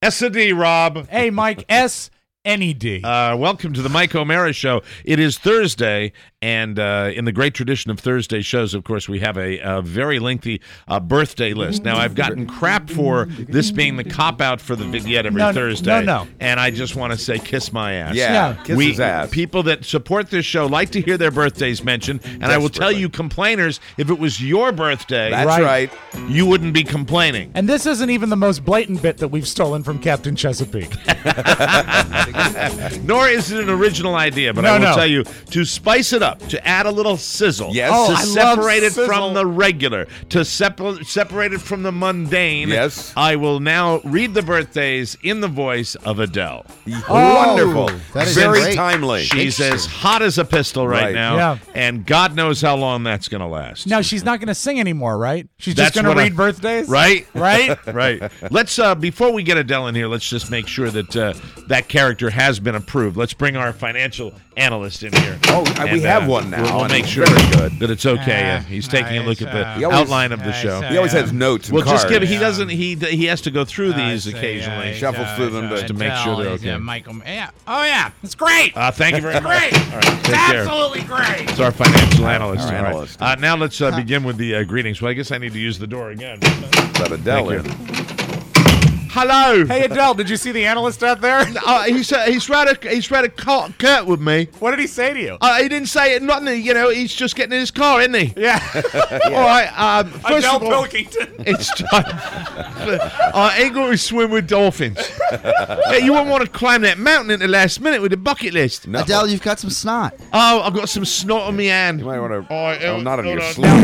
S&D, Rob. Hey, Mike, S-N-E-D. Welcome to the Mike O'Mara Show. It is Thursday, and in the great tradition of Thursday shows, of course, we have a very lengthy birthday list. Now, I've gotten crap for this being the cop-out for the vignette every Thursday. No. And I just want to say, kiss my ass. Yeah. Kiss his ass. People that support this show like to hear their birthdays mentioned, and I will tell you, complainers, if it was your birthday, That's right. you wouldn't be complaining. And this isn't even the most blatant bit that we've stolen from Captain Chesapeake. Nor is it an original idea, but I will tell you, to spice it up, to add a little sizzle, Yes. to I separate love it sizzle. from the regular, to separate it from the mundane, Yes. I will now read the birthdays in the voice of Adele. Wonderful. that is Very great. timely. She's as hot as a pistol right Right. now, Yeah. and God knows how long that's going to last. Now, she's not going to sing anymore, right? She's just That's going to what read birthdays? Right? Right? Right. Let's before we get Adele in here, let's just make sure that that character has been approved. Let's bring our financial analyst in here. Oh, we have one now. We'll and make it's sure very good. that it's okay. He's taking a look at the outline of the show. He always has notes and Well, cards. just give. He doesn't. He has to go through these occasionally. Shuffles through them to make sure they're okay. Michael, yeah. Oh, yeah. It's great. Thank you very much. Great. All right, take care. Absolutely great. It's our financial analyst. Our All right. analyst. Now let's begin with the greetings. Well, I guess I need to use the door again. Let Adele Thank in. Hello. Hey, Adele, did you see the analyst out there? He's read a Kurt with me. What did he say to you? He didn't say it, nothing. You know, he's just getting in his car, isn't he? Yeah. All right. First Adele of all, Pilkington. it's time. I ain't going to swim with dolphins. Yeah, you won't want to climb that mountain at the last minute with a bucket list. No. Adele, you've got some snot. Oh, I've got some snot on my hand. You might want to. Oh, not on your no. sleeve.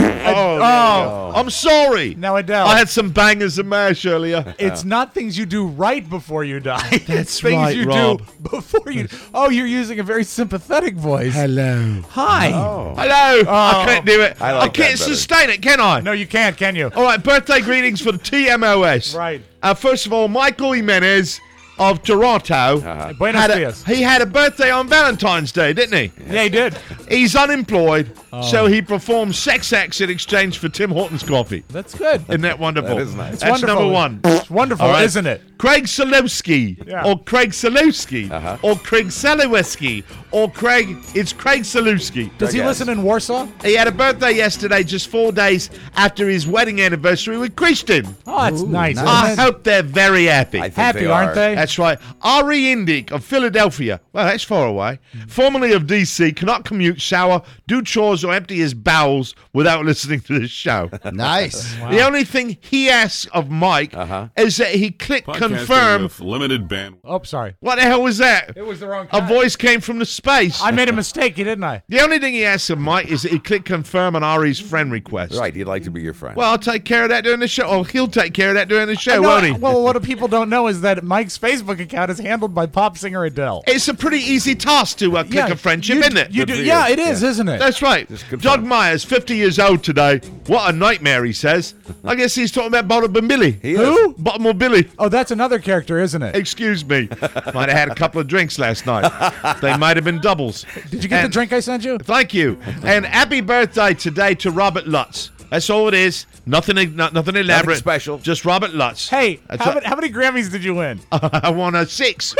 Oh, I'm sorry. Now, Adele. I had some bangers and mash earlier. It's not things you do right before you die. It's things right, you Rob. do before you. Oh, you're using a very sympathetic voice. Hello. Hi. Oh. Hello. I can't do it. I like can't that better. sustain it, can I? No, you can't, can you? All right, birthday greetings for the TMOS. Right. First of all, Michael Jimenez of Toronto. Buenos dias. He had a birthday on Valentine's Day, didn't he? Yeah, he did. He's unemployed, so he performed sex acts in exchange for Tim Hortons coffee. That's good. Isn't that wonderful? That is nice. It's That's wonderful. number one. It's wonderful, All right. isn't it? Craig Salowski, Yeah. or Craig Salowski, or Craig Salowski, or it's Craig Salowski. Does he listen in Warsaw? He had a birthday yesterday, just 4 days after his wedding anniversary with Christian. Oh, that's nice. I hope they're very happy. I think Happy, they aren't are. they? That's right. Ari Indyk of Philadelphia, well, that's far away, formerly of D.C., cannot commute, shower, do chores, or empty his bowels without listening to this show. Nice. The only thing he asks of Mike is that he click confirm. With limited bandwidth. Oh, sorry. What the hell was that? It was the wrong A voice came from the space. I made a mistake, didn't I? The only thing he asks of Mike is that he click confirm on Ari's friend request. Right, he'd like to be your friend. Well, I'll take care of that during the show. Or he'll take care of that during the show, No, won't he? well, what people don't know is that Mike's Facebook account is handled by pop singer Adele. It's a pretty easy task to click a friendship, you, isn't it? You Good do, for yeah, you. it is, isn't it? That's right. confirm. Doug Myers, 50 years old today. What a nightmare, he says. I guess he's talking about Bottom Billy. He is. Who? Bottom Billy. Oh, that's another character, isn't it? Excuse me. Might have had a couple of drinks last night. They might have been doubles. Did you get the And- drink I sent you? Thank you. And happy birthday today to Robert Lutz. That's all it is. Nothing elaborate. special. Just Robert Lutz. Hey, That's how many Grammys did you win? I won a 6.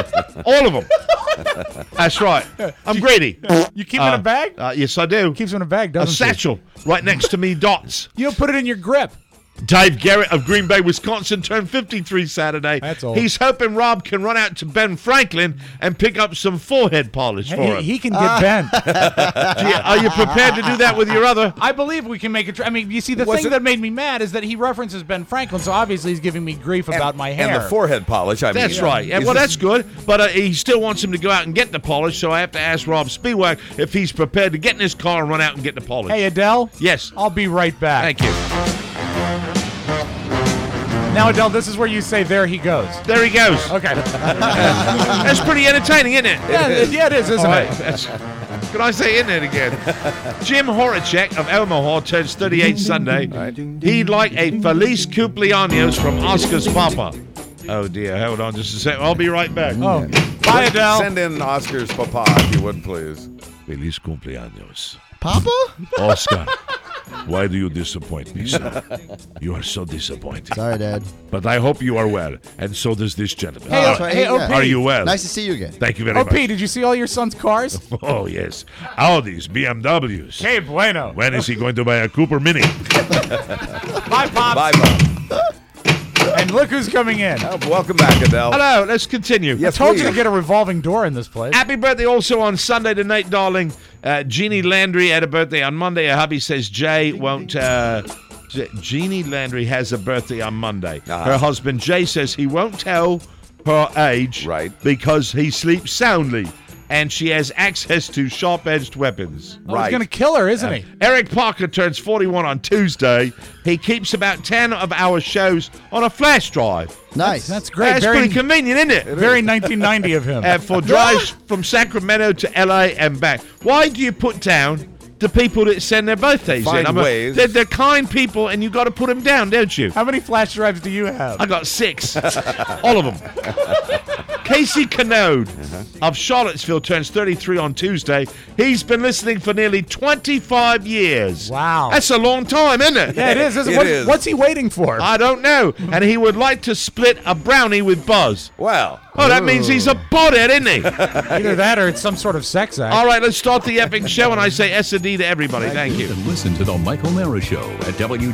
All of them. That's right. I'm greedy. You keep it in a bag? Yes, I do. Keeps it in a bag, A doesn't he? satchel right next to me dots. You don't put it in your grip. Dave Garrett of Green Bay, Wisconsin, turned 53 Saturday. That's old. He's hoping Rob can run out to Ben Franklin and pick up some forehead polish for him. He can get bent. Are you prepared to do that with your other? I believe we can make it. I mean, you see, the Was thing it- that made me mad is that he references Ben Franklin, so obviously he's giving me grief about my hair. And the forehead polish. I mean, That's right. Yeah, is well, this- that's good. But he still wants him to go out and get the polish, so I have to ask Rob Spiewak if he's prepared to get in his car and run out and get the polish. Hey, Adele? Yes. I'll be right back. Thank you. Now, Adele, this is where you say, there he goes. There he goes. Okay. That's pretty entertaining, isn't it? yeah, it is, isn't All right, it? that's- Could I say in it again? Jim Horacek of Omaha turns 38 Sunday. He'd like a Feliz Cumpleaños from Oscar's Papa. Oh, dear. Hold on just a second. I'll be right back. Oh, bye, Adele. Send in Oscar's papa, if you would, please. Feliz Cumpleaños. Papa? Oscar. Why do you disappoint me, son? You are so disappointing. Sorry, Dad. But I hope you are well, and so does this gentleman. Hey, that's right. hey, Yeah. OP. Are you well? Nice to see you again. Thank you very OP, much. did you see all your son's cars? Oh, yes. Audis, BMWs. Hey, bueno. When is he going to buy a Cooper Mini? Bye, Pops. Bye, Bob. And look who's coming in. Oh, welcome back, Adele. Hello, let's continue. Yes, Told you please. to get a revolving door in this place. Happy birthday also on Sunday tonight, darling. Jeannie Landry had a birthday on Monday. Her hubby says Jay won't... Jeannie Landry has a birthday on Monday. Uh-huh. Her husband Jay says he won't tell her age Right. because he sleeps soundly and she has access to sharp-edged weapons. Oh, he's going to kill her, isn't he? Eric Parker turns 41 on Tuesday. He keeps about 10 of our shows on a flash drive. Nice. That's great. That's Very, pretty convenient, isn't it? very 1990 of him. For drives from Sacramento to LA and back. Why do you put down the people that send their birthdays Find in? ways. They're kind people, and you got to put them down, don't you? How many flash drives do you have? I got 6. All of them. Casey Canode of Charlottesville turns 33 on Tuesday. He's been listening for nearly 25 years. Wow. That's a long time, isn't it? Yeah, it is. It is. What's he waiting for? I don't know. And he would like to split a brownie with Buzz. Well, Oh, that means he's a bothead, isn't he? Either that or it's some sort of sex act. All right, let's start the epic show, and I say S&D to everybody. Thank you. And listen to The Mike O'Mara Show at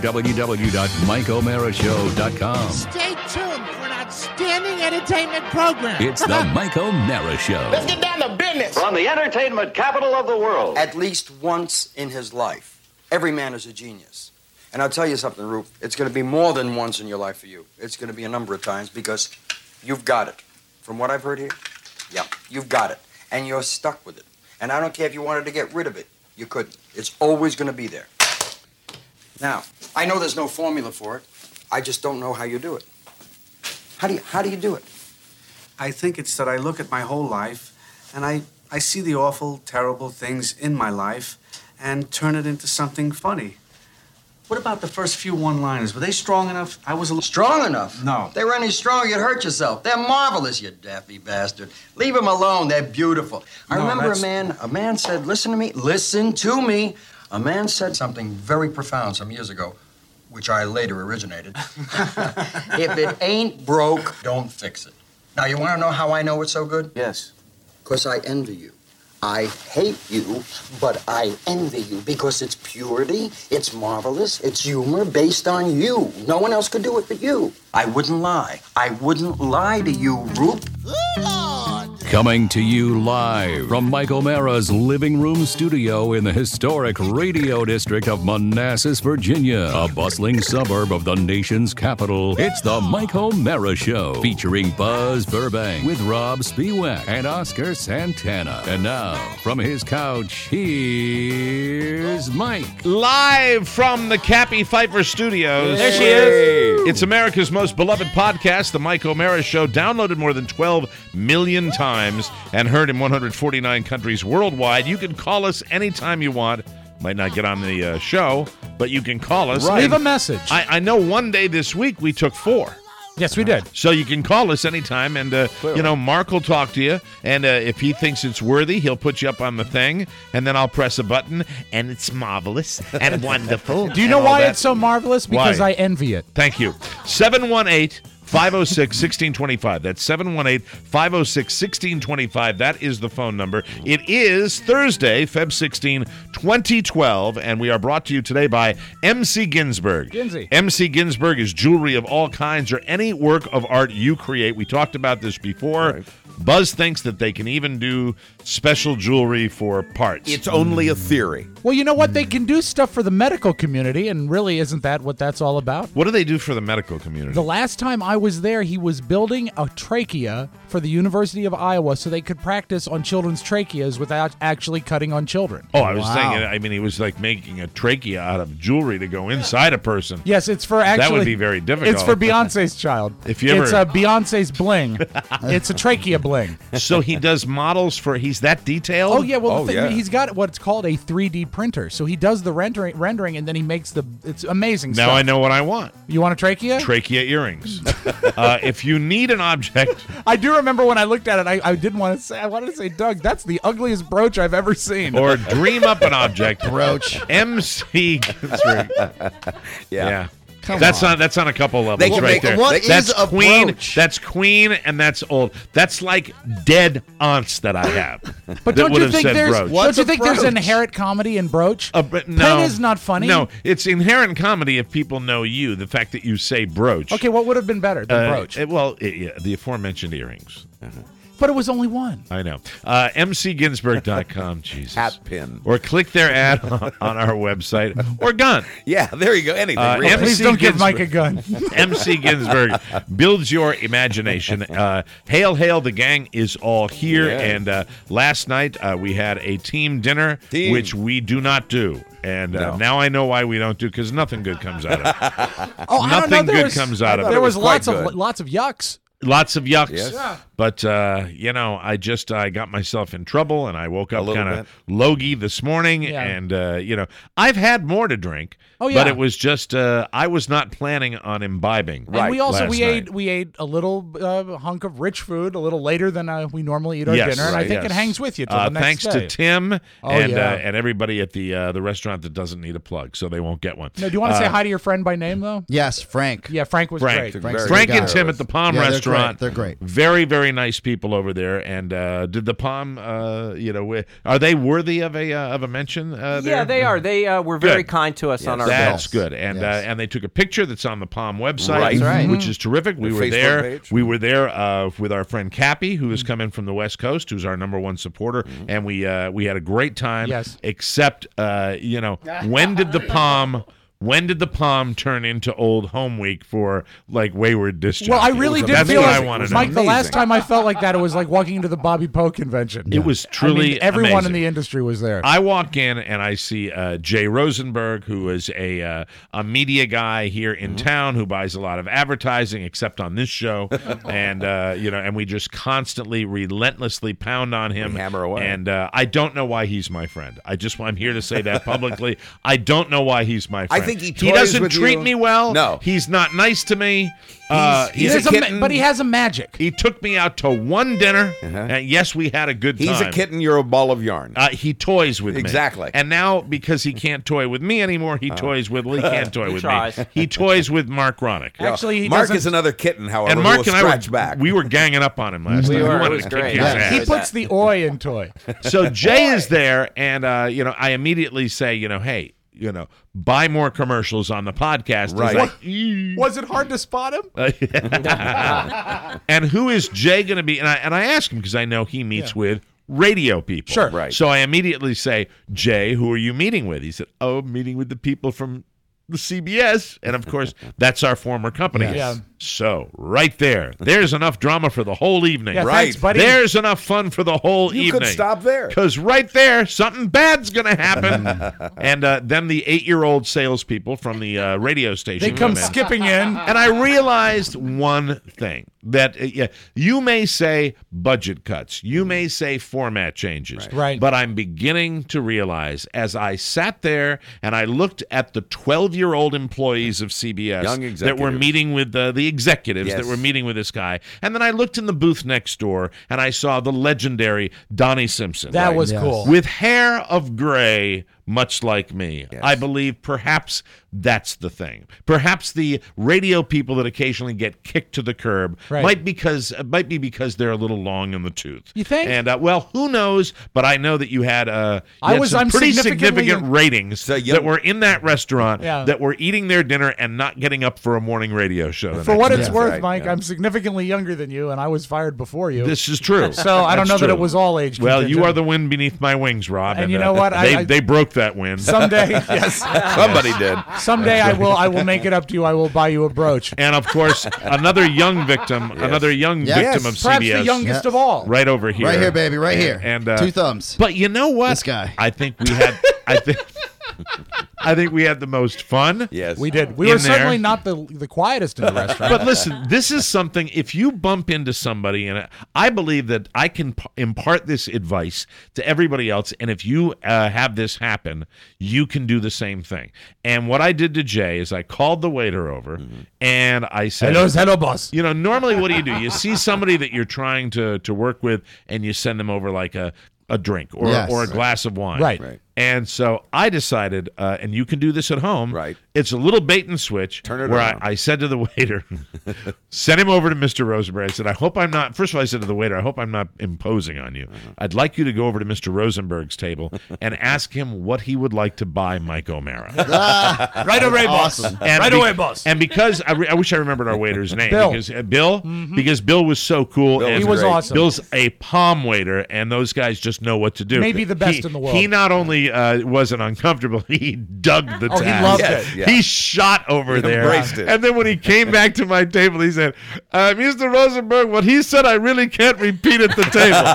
www.mikeomarashow.com. Stay tuned for an outstanding entertainment program. It's The Mike O'Mara Show. Let's get down to business. From the entertainment capital of the world. At least once in his life, every man is a genius. And I'll tell you something, Rupe. It's going to be more than once in your life for you. It's going to be a number of times because you've got it. From what I've heard here, yeah, you've got it. And you're stuck with it. And I don't care if you wanted to get rid of it. You couldn't. It's always going to be there. Now, I know there's no formula for it. I just don't know how you do it. How do you do it? I think it's that I look at my whole life and I see the awful, terrible things in my life and turn it into something funny. What about the first few one-liners? Were they strong enough? I was a little... Strong enough? No. If they were any stronger, you'd hurt yourself. They're marvelous, you daffy bastard. Leave them alone. They're beautiful. I No, remember that's- a man said, listen to me. A man said something very profound some years ago, which I later originated. If it ain't broke, don't fix it. Now, you want to know how I know it's so good? Yes. Because I envy you. I hate you, but I envy you because it's purity, it's marvelous, it's humor based on you. No one else could do it but you. I wouldn't lie. I wouldn't lie to you, Roop. Coming to you live from Mike O'Mara's living room studio in the historic Radio District of Manassas, Virginia, a bustling suburb of the nation's capital. It's the Mike O'Mara Show, featuring Buzz Burbank with Rob Spiewak and Oscar Santana. And now, from his couch, here's Mike. Live from the Cappy Pfeiffer Studios. There she is. It's America's most beloved podcast, The Mike O'Mara Show, downloaded more than 12 million times and heard in 149 countries worldwide. You can call us anytime you want. Might not get on the show, but you can call us. Leave a message. I know one day this week we took 4. Yes, we did. So you can call us anytime, and, Mark will talk to you, and if he thinks it's worthy, he'll put you up on the thing, and then I'll press a button, and it's marvelous and wonderful. Do you know why it's so marvelous? Because Why? I envy it. Thank you. 718-506-1625. That's 718-506-1625. That is the phone number. It is Thursday, Feb 16, 2012, and we are brought to you today by MC Ginsburg. Ginsy. MC Ginsburg is jewelry of all kinds or any work of art you create. We talked about this before. Right. Buzz thinks that they can even do special jewelry for parts. it's only a theory. Well, you know what? They can do stuff for the medical community, and really, isn't that what that's all about? What do they do for the medical community? The last time I was there, he was building a trachea for the University of Iowa so they could practice on children's tracheas without actually cutting on children. Oh, I was Wow. saying, I mean, he was like making a trachea out of jewelry to go inside a person. Yes, it's for actually... That would be very difficult. It's for Beyonce's child. If you ever- It's a Beyonce's bling. It's a trachea bling. So he does models for, he's that detailed? Oh, yeah, well, Oh, the thing, yeah. he's got what's called a 3D printer. So he does the rendering, and then he makes it's amazing Now stuff. I know what I want. You want a trachea? Trachea earrings. If you need an object, I do remember when I looked at it, I didn't want to say, I wanted to say, Doug, that's the ugliest brooch I've ever seen. or dream up an object, Brooch. MC. That's right. Yeah. Come That's on. on a couple levels They can right make- there. what is That's a Queen. brooch? That's Queen, and that's old. That's like dead aunts that I have. But that don't would you have think said there's brooch. don't you think there's brooch? inherent comedy in brooch? But no, Pen is not funny. No, it's inherent comedy if people know you. The fact that you say brooch. Okay, what would have been better than brooch? The aforementioned earrings. But it was only one. I know. MCGinsburg.com. Jesus. Hat pin. Or click their ad on our website. Or gun. Yeah, there you go. Anything. really. MC Please don't give Ginsburg. Mike a gun. MC Ginsburg builds your imagination. Hail, hail, the gang is all here. Yeah. And last night we had a team dinner, Team. which we do not do. And No. now I know why we don't do, because nothing good comes out of it. Oh, I don't know. Nothing There good was, comes out of there it. was was quite lots good. of yucks. Lots of yucks. Yes. Yeah. But, I got myself in trouble, and I woke up little kind of logy this morning. Yeah. And, I've had more to drink. Oh, yeah. But it was just, I was not planning on imbibing. And we also last night. we ate a little hunk of rich food a little later than we normally eat our Yes, dinner, and I right, think yes. it hangs with you till the next thanks day. to Tim Oh, and yeah. and everybody at the restaurant that doesn't need a plug, so they won't get one. No, do you want to say hi to your friend by name though? Yes, Frank. Yeah, Frank was Frank, great. Frank's a Frank good and guy. Tim at the Palm Yeah, they're Restaurant. great. They're great. Very, very nice people over there. And did the Palm, are they worthy of a mention? Yeah, there? they are. They were very Good. kind to us on our That's bill. good, and Yes. and they took a picture that's on the Palm website, Right. That's right. which is terrific. We The were Facebook there. page. We were there with our friend Cappy, who has come in from the West Coast, who's our number one supporter, and we had a great time. Yes. Except, when did the Palm? When did the Palm turn into Old Home Week for like Wayward Disc Well, I Jockeys? really did That's feel what like, I want to know. Mike, the last Amazing. time I felt like that, it was like walking into the Bobby Poe convention. It was truly I mean, everyone amazing. in the industry was there. I walk in and I see Jay Rosenberg, who is a media guy here in town who buys a lot of advertising, except on this show, and and we just constantly, relentlessly pound on him. We hammer away. And I don't know why he's my friend. I'm here to say that publicly. I don't know why he's my friend. I think he he toys doesn't with treat you. me well. No. He's not nice to me. He's There's a a kitten. but he has a magic. He took me out to one dinner, and yes, we had a good time. He's a kitten. You're a ball of yarn. He toys with me. Exactly. And now, because he can't toy with me anymore, he toys with, he can't toy with tries. me. He toys with Mark Ronick. Actually, he Mark doesn't- is another kitten, however, And Mark who will and I scratch back. we were ganging up on him last We night. were. We It wanted was to kick great. his Yeah. ass. He puts the oi in toy. So Jay is there, and I immediately say, hey, buy more commercials on the podcast. Right. He's like, "Eee." Was it hard to spot him? And who is Jay going to be? And I ask him because I know he meets with radio people. Sure. Right. So I immediately say, Jay, who are you meeting with? He said, I'm meeting with the people from the CBS. And of course, that's our former company. Yes. Yeah. So right there's enough drama for the whole evening. Yeah, Right. thanks, buddy. There's enough fun for the whole You evening. could stop there. Because right there, something bad's going to happen. And then the 8-year-old salespeople from the radio station They come in. skipping in. And I realized one thing, that you may say budget cuts, you may say format changes, Right. but I'm beginning to realize as I sat there and I looked at the 12-year-old employees of CBS Young that were executives. meeting with the executives Yes. that were meeting with this guy, and then I looked in the booth next door and I saw the legendary Donnie Simpson. That was Yes. cool. With hair of gray, much like me. Yes. I believe perhaps that's the thing. Perhaps the radio people that occasionally get kicked to the curb Right. might be because they're a little long in the tooth. You think? And well, who knows? But I know that you had I'm some pretty significantly- significant ratings young- that were in that restaurant Yeah. that were eating their dinner and not getting up for a morning radio show. the For next what day. it's Yeah. worth, Right, Mike, yeah. I'm significantly younger than you, and I was fired before you. This is true. So I don't That's know that true. it was all age Well, you contingent. are the wind beneath my wings, Rob. And you know what? They broke that wind. Someday, yes. Somebody did. Someday I will make it up to you. I will buy you a brooch. And of course, another young victim, Yes. of Perhaps CBS, the youngest Yeah. of all. right over here, Right here, baby, right here. And 2 thumbs. But you know what? This guy. I think we had. I think. I think we had the most fun. Yes. We did. We In were certainly there. not the quietest in the restaurant. But listen, this is something, if you bump into somebody, and I believe that I can impart this advice to everybody else, and if you have this happen, you can do the same thing. And what I did to Jay is I called the waiter over, and I said, hello, boss. you know, normally what do? You see somebody that you're trying to work with, and you send them over like a drink or a glass of wine. Right. And so I decided, and you can do this at home. Right. It's a little bait and switch. Turn it where around. I said to the waiter, send him over to Mr. Rosenberg. I said, I hope I'm not, first of all, I said to the waiter, I hope I'm not imposing on you. I'd like you to go over to Mr. Rosenberg's table and ask him what he would like to buy Mike O'Mara. Right away, boss. And Right away, boss. And because I wish I remembered our waiter's name. Bill. Because Bill, because Bill was so cool. Bill and He was great. awesome. Bill's a palm waiter, and those guys just know what to do. Maybe the best in the world. He not only wasn't uncomfortable, he dug the Oh, he task. loved Yes, it. yeah. He shot over He there. embraced it. And then when he came back to my table, he said, Mr. Rosenberg, what he said I really can't repeat at the table.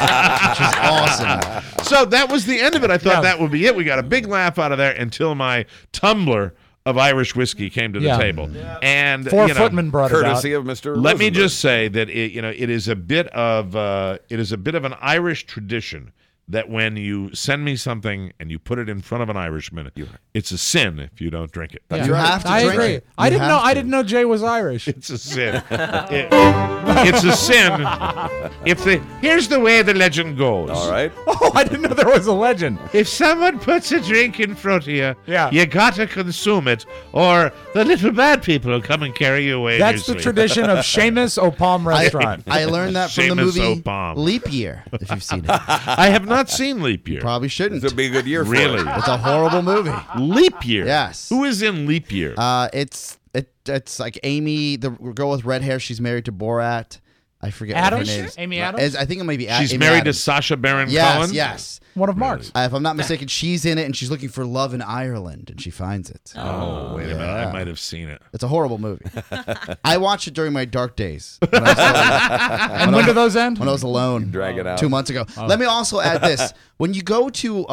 Awesome. So that was the end of it. I thought Yeah. that would be it. We got a big laugh out of there until my tumbler of Irish whiskey came to the Yeah. table. And Four you know, Footman brought it out. Courtesy of Mr. let me Rosenberg. just say that it is a bit of an Irish tradition that when you send me something and you put it in front of an Irishman, it's a sin if you don't drink it. Yeah. You have to I drink agree. it. I You didn't know. have I to. didn't know Jay was Irish. It's a sin. It's a sin. Here's the way the legend goes. All right. Oh, I didn't know there was a legend. If someone puts a drink in front of you, Yeah. you gotta consume it, or the little bad people will come and carry you away. That's the in your sleep. tradition of Seamus O'Palm Restaurant. I learned that from the Seamus movie O'Palm. Leap Year, if you've seen it. I have not seen Leap Year. Probably shouldn't. This would be a good year for Really? it. It's a horrible movie. Leap Year. Yes. Who is in Leap Year? It's like Amy, the girl with red hair. She's married to Borat. I forget what Adams? her name is. Amy Adams? I think it might be. She's Amy married Adams. to Sacha Baron Yes, Cohen. yes. One of Mark's. If I'm not mistaken, she's in it, and she's looking for love in Ireland, and she finds it. Oh, wait a minute. I might have seen it. It's a horrible movie. I watched it during my dark days. When I And when do those end? was alone. Drag it out. 2 months ago. Let me also add this: when you go to,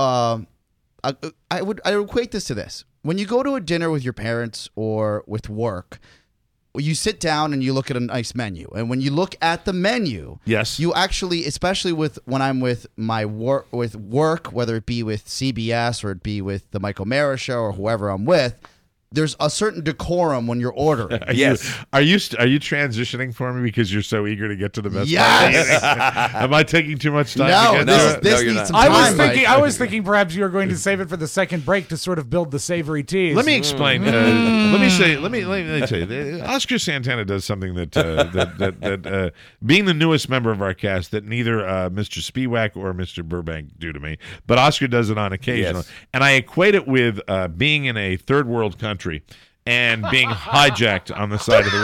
I would equate this to this: when you go to a dinner with your parents or with work, you sit down and you look at a nice menu, and when you look at the menu, Yes. you actually, especially when I'm with my work, whether it be with CBS or it be with the Michael Mara show or whoever I'm with. There's a certain decorum when you're ordering. Yes. Are you transitioning for me because you're so eager to get to the best? Yes. Am I taking too much time? No, to get to it? this you're needs not. some I time. was thinking. Mike. I was thinking perhaps you were going to save it for the second break to sort of build the savory teas. Let me explain. Let me tell you. Oscar Santana does something that being the newest member of our cast that neither Mr. Spiewak or Mr. Burbank do to me, but Oscar does it on occasion, Yes. and I equate it with being in a third world country and being hijacked on the side of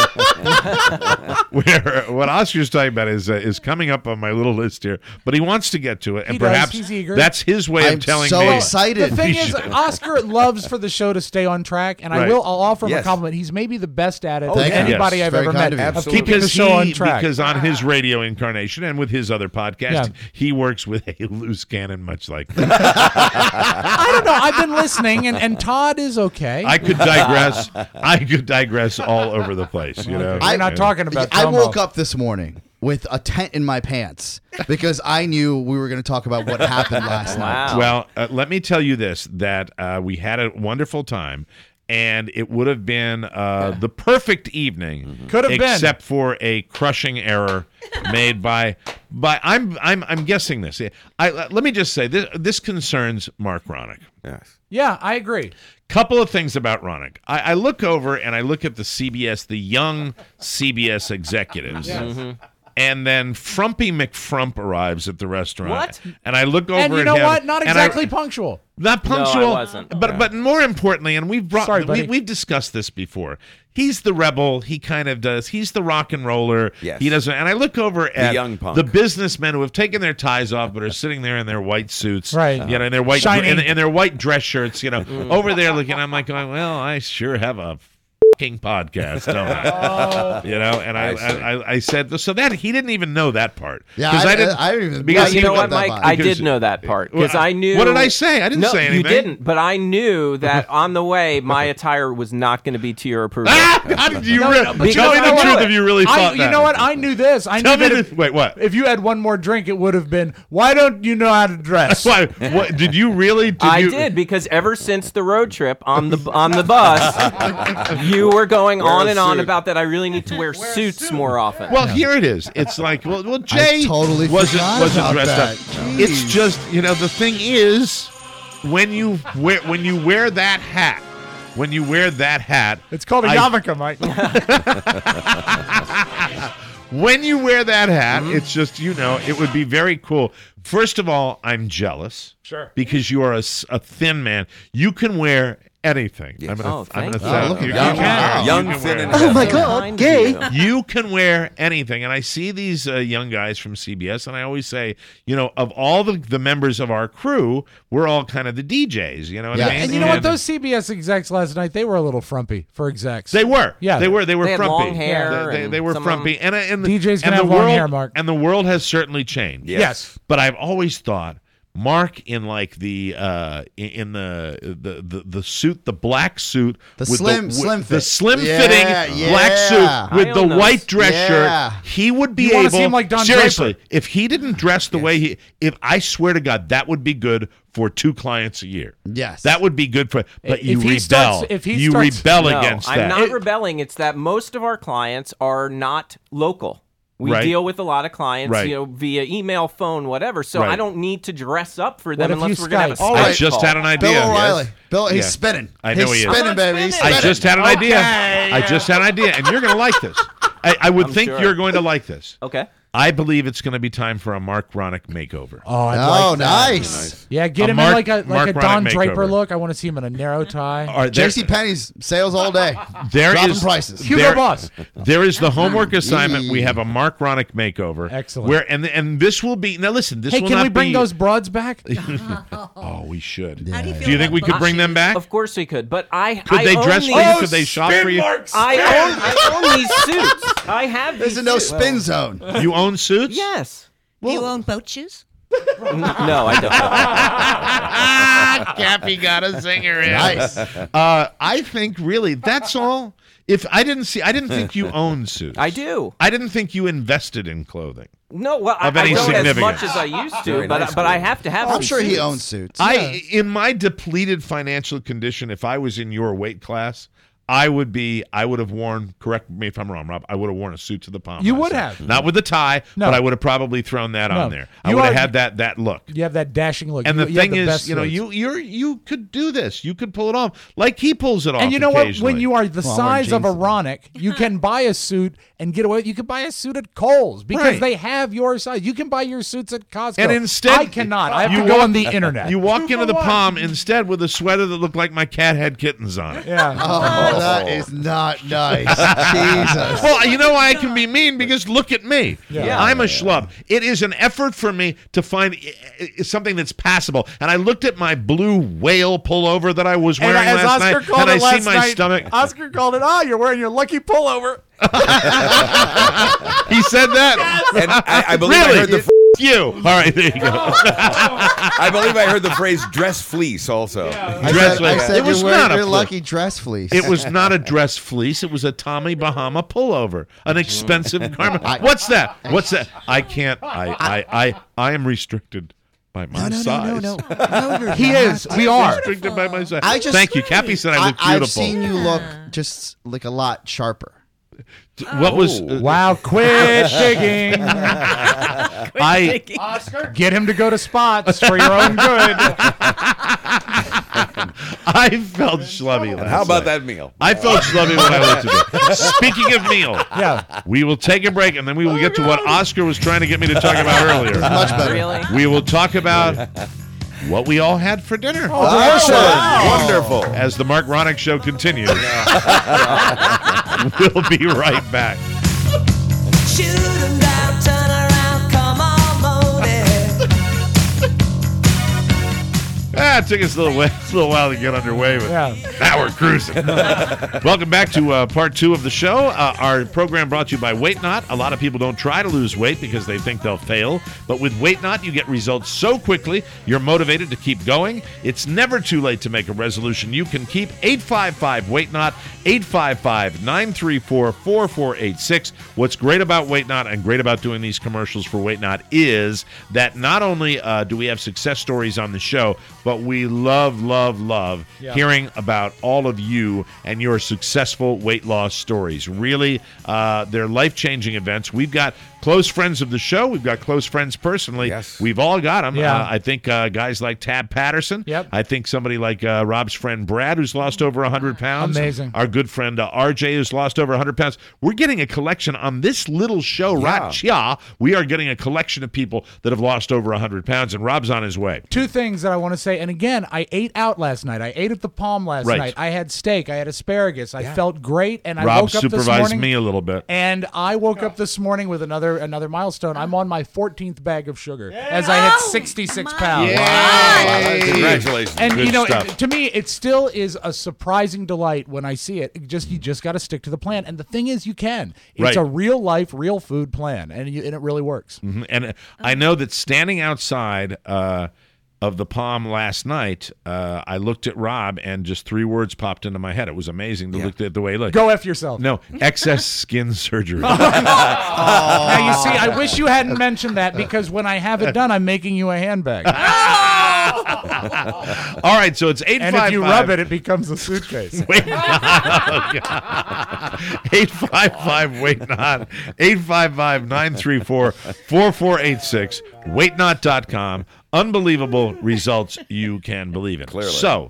the road. Where what Oscar's talking about is coming up on my little list here, but he wants to get to it, and He does. perhaps He's eager. that's his way I'm of telling so me. excited. The thing is, Oscar loves for the show to stay on track, and Right. I'll offer him Yes. a compliment. He's maybe the best at it thank of you. anybody Yes. I've Very ever kind met of you. of Absolutely. keeping the show on track. Because on his radio incarnation and with his other podcast, Yeah. he works with a loose cannon, much like me. I don't know. I've been listening, and Todd is okay. I could digress. All over the place. You know, We're not talking about. I Tomo. woke up this morning with a tent in my pants because I knew we were going to talk about what happened last night. Well, let me tell you this: that we had a wonderful time. And it would have been the perfect evening, Could have been. except for a crushing error made by. I'm guessing this. Let me just say this concerns Mark Ronick. Yes. Yeah, I agree. Couple of things about Ronick. I look over and I look at the young CBS executives. And then Frumpy McFrump arrives at the restaurant. What? And I look over And you at know him, what? Not and exactly punctual. Not No, I punctual, wasn't. but more importantly, and Sorry, buddy. we've discussed this before. He's the rebel. He kind of does. He's the rock and roller. Yes. He doesn't. And I look over at young punk. the businessmen who have taken their ties off, but are sitting there in their white suits, Right. You know, in their white Shiny. in their white dress shirts. You know, over there looking. I'm like, going, well, I sure have a fucking podcast, don't I? You know, and I said so that he didn't even know that part. Yeah, I didn't even. because you he- know what, that Mike? vibe. I Because- did know that part because I knew. What did I say? I didn't no, say anything. you didn't. But I knew that on the way, my attire was not going to be to your approval. How did you? No, Re- no, tell but me you know the what? truth if you really thought that. You know what? I knew this. I Tell knew me that the, wait, what? if you had one more drink, it would have been, why don't you know how to dress? Why? What, did you really? I you, did because ever since the road trip on the bus, you were going on and on suit. about that. I really need to wear suits more often. Well, here it is. It's like, well, Jay totally wasn't forgot about dressed that. up. Jeez. It's just, the thing is, when you wear that hat, It's called a yarmulke, Mike. when you wear that hat, it's just, it would be very cool. First of all, I'm jealous. Sure. Because you are a thin man. You can wear anything. Yes. I'm gonna, Oh, I'm thank gonna you. say look at you that. can Wow. wear- Young, you can thin, wear and anything. my God, gay. You can wear anything. And I see these young guys from CBS, and I always say, of all the members of our crew, we're all kind of the DJs. You know what I Yeah. mean? And you know what? Those CBS execs last night, they were a little frumpy for execs. They were. Yeah. They were They had frumpy. long hair They and were some of frumpy. And DJs can and have the long world, hair, Mark. And the world has certainly changed. Yes. But I've always thought Mark in like the in the suit, the black suit, The with slim the fit. slim Yeah, fitting yeah. black suit I with the own those. white dress Yeah. shirt, he would be You wanna able. see him like Don seriously, Draper. if he didn't dress the way if I swear to God, that would be good for 2 clients a year. Yes. that would be good for. But If you he rebel. starts- if he you starts- rebel No, against I'm that. not rebelling. It's that most of our clients are not local. We Right. deal with a lot of clients, Right. via email, phone, whatever. So Right. I don't need to dress up for them What if unless you we're going to have a Skype? All Skype I right. just call. had an idea. Bill O'Reilly. Bill, he's Yeah. spinning. I know he's he is. spinning, baby. He's I spinning. I just had an idea. Okay, I just had an idea, and you're going to like this. I would think sure. you're going to like this. Okay. I believe it's going to be time for a Mark Ronick makeover. Oh, I'd Oh, like that. nice. Yeah, get A him Mark- in like a Mark Don Ronick Draper makeover. look. I want to see him in a narrow tie. All right, there- JC Penney's sales all day. there Dropping is- prices. Hugo there- Boss. There is the homework assignment. We have a Mark Ronick makeover. Excellent. Where and this will be now. Listen, this Hey, will can not we bring be, those broads back? Oh, we should. How do you feel Do you think we about could bring them back? Of course we could, but Could they own dress these, for you? Could they shop for you? I own these suits. I have There's these a no suits. spin zone. You own suits? Yes. Do you own boat shoes? No, I don't. Cappy got a zinger in. Nice. I think really that's all. If I didn't think you owned suits. I do. I didn't think you invested in clothing. No, well, Of I any don't as significance. much as I used to, Very nice but I have to have. I'm some sure he suits. owns suits. In my depleted financial condition, if I was in your weight class, I would have worn, correct me if I'm wrong, Rob, I would have worn a suit to the palm. You would myself. have. Not with the tie, No. but I would have probably thrown that No. on there. I You would have are- had that look. You have that dashing look. And you, the you have thing the is, best suits. you could do this. You could pull it off like he pulls it off. And you know what? occasionally. When you are the Well, I'm wearing size of a jeans. Ronick, you can buy a suit and get away. You can buy a suit at Kohl's because Right. they have your size. You can buy your suits at Costco. And instead, I cannot. I have you to go walk- on the internet. You walk into the palm instead with a sweater that looked like my cat had kittens on it. yeah. Oh, that is not nice. Jesus. Well, you know why I can be mean? Because look at me. Yeah. I'm a schlub. It is an effort for me to find something that's passable. And I looked at my blue whale pullover that I was And wearing as last Oscar night, called and it I last see my night, stomach. Oscar called it, you're wearing your lucky pullover. He said that. And I believe Really? I heard the You. All right, there you go. I believe I heard the phrase "dress fleece" also. Dress I like- said it was you're wearing not a your fleece. lucky dress fleece. It was not a dress fleece. It was a Tommy Bahama pullover, an expensive garment. What's that? What's that? I can't. I am restricted by my size. No, He is. We are. Restricted by my size. I just- Thank you. Cappy said I look I've beautiful. seen you look just like a lot sharper. What was? Wow, quit digging. I Get him to go to Spots for your own good. I felt schlubby last How about night. that meal? I felt schlubby when I looked at it. Speaking of meal, Yeah. we will take a break and then we will get to what Oscar was trying to get me to talk about earlier. Much better. Really? We will talk about what we all had for dinner. Wonderful. As the Mark Ronick Show continues, we'll be right back. Shoot 'em down, turn around, come on, motive. It took us a little while to get underway, but now we're cruising. Welcome back to part 2 of the show. Our program brought to you by Weight Not. A lot of people don't try to lose weight because they think they'll fail. But with Weight Not, you get results so quickly, you're motivated to keep going. It's never too late to make a resolution you can keep. 855-WEIGHT-NOT, 855-934-4486. What's great about Weight Not and great about doing these commercials for Weight Not is that not only do we have success stories on the show, but we love hearing about all of you and your successful weight loss stories. Really, they're life-changing events. We've got close friends of the show. We've got close friends personally. Yes. We've all got them. Yeah. I think guys like Tab Patterson. Yep. I think somebody like Rob's friend Brad, who's lost over 100 pounds. Amazing. Our good friend RJ, who's lost over 100 pounds. We're getting a collection on this little show right here. We are getting a collection of people that have lost over 100 pounds, and Rob's on his way. 2 things that I want to say. And again, I ate out last night. I ate at the Palm last night. I had steak. I had asparagus. I felt great, and I Rob woke up this supervised morning. me a little bit. And I woke up this morning with another milestone. I'm on my 14th bag of sugar as I hit 66 pounds. Wow. Congratulations. And Good you know, stuff. to me, it still is a surprising delight when I see it. You just got to stick to the plan. And the thing is, you can. It's a real life, real food plan, and it really works. Mm-hmm. And I know that standing outside of the Palm last night, I looked at Rob, and just 3 words popped into my head. It was amazing to look at the way he looked. Go F yourself. No, excess skin surgery. Now, you see, I wish you hadn't mentioned that, because when I have it done, I'm making you a handbag. All right, so it's 855. And if you rub it, it becomes a suitcase. 855-WEIGHT-NOT, 855-934-4486, weightnot.com. Unbelievable results you can believe in. Clearly. So,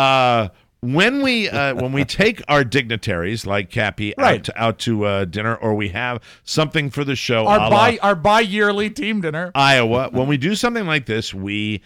when we take our dignitaries like Cappy out to dinner, or we have something for the show, Our bi-yearly team dinner. Iowa, when we do something like this, we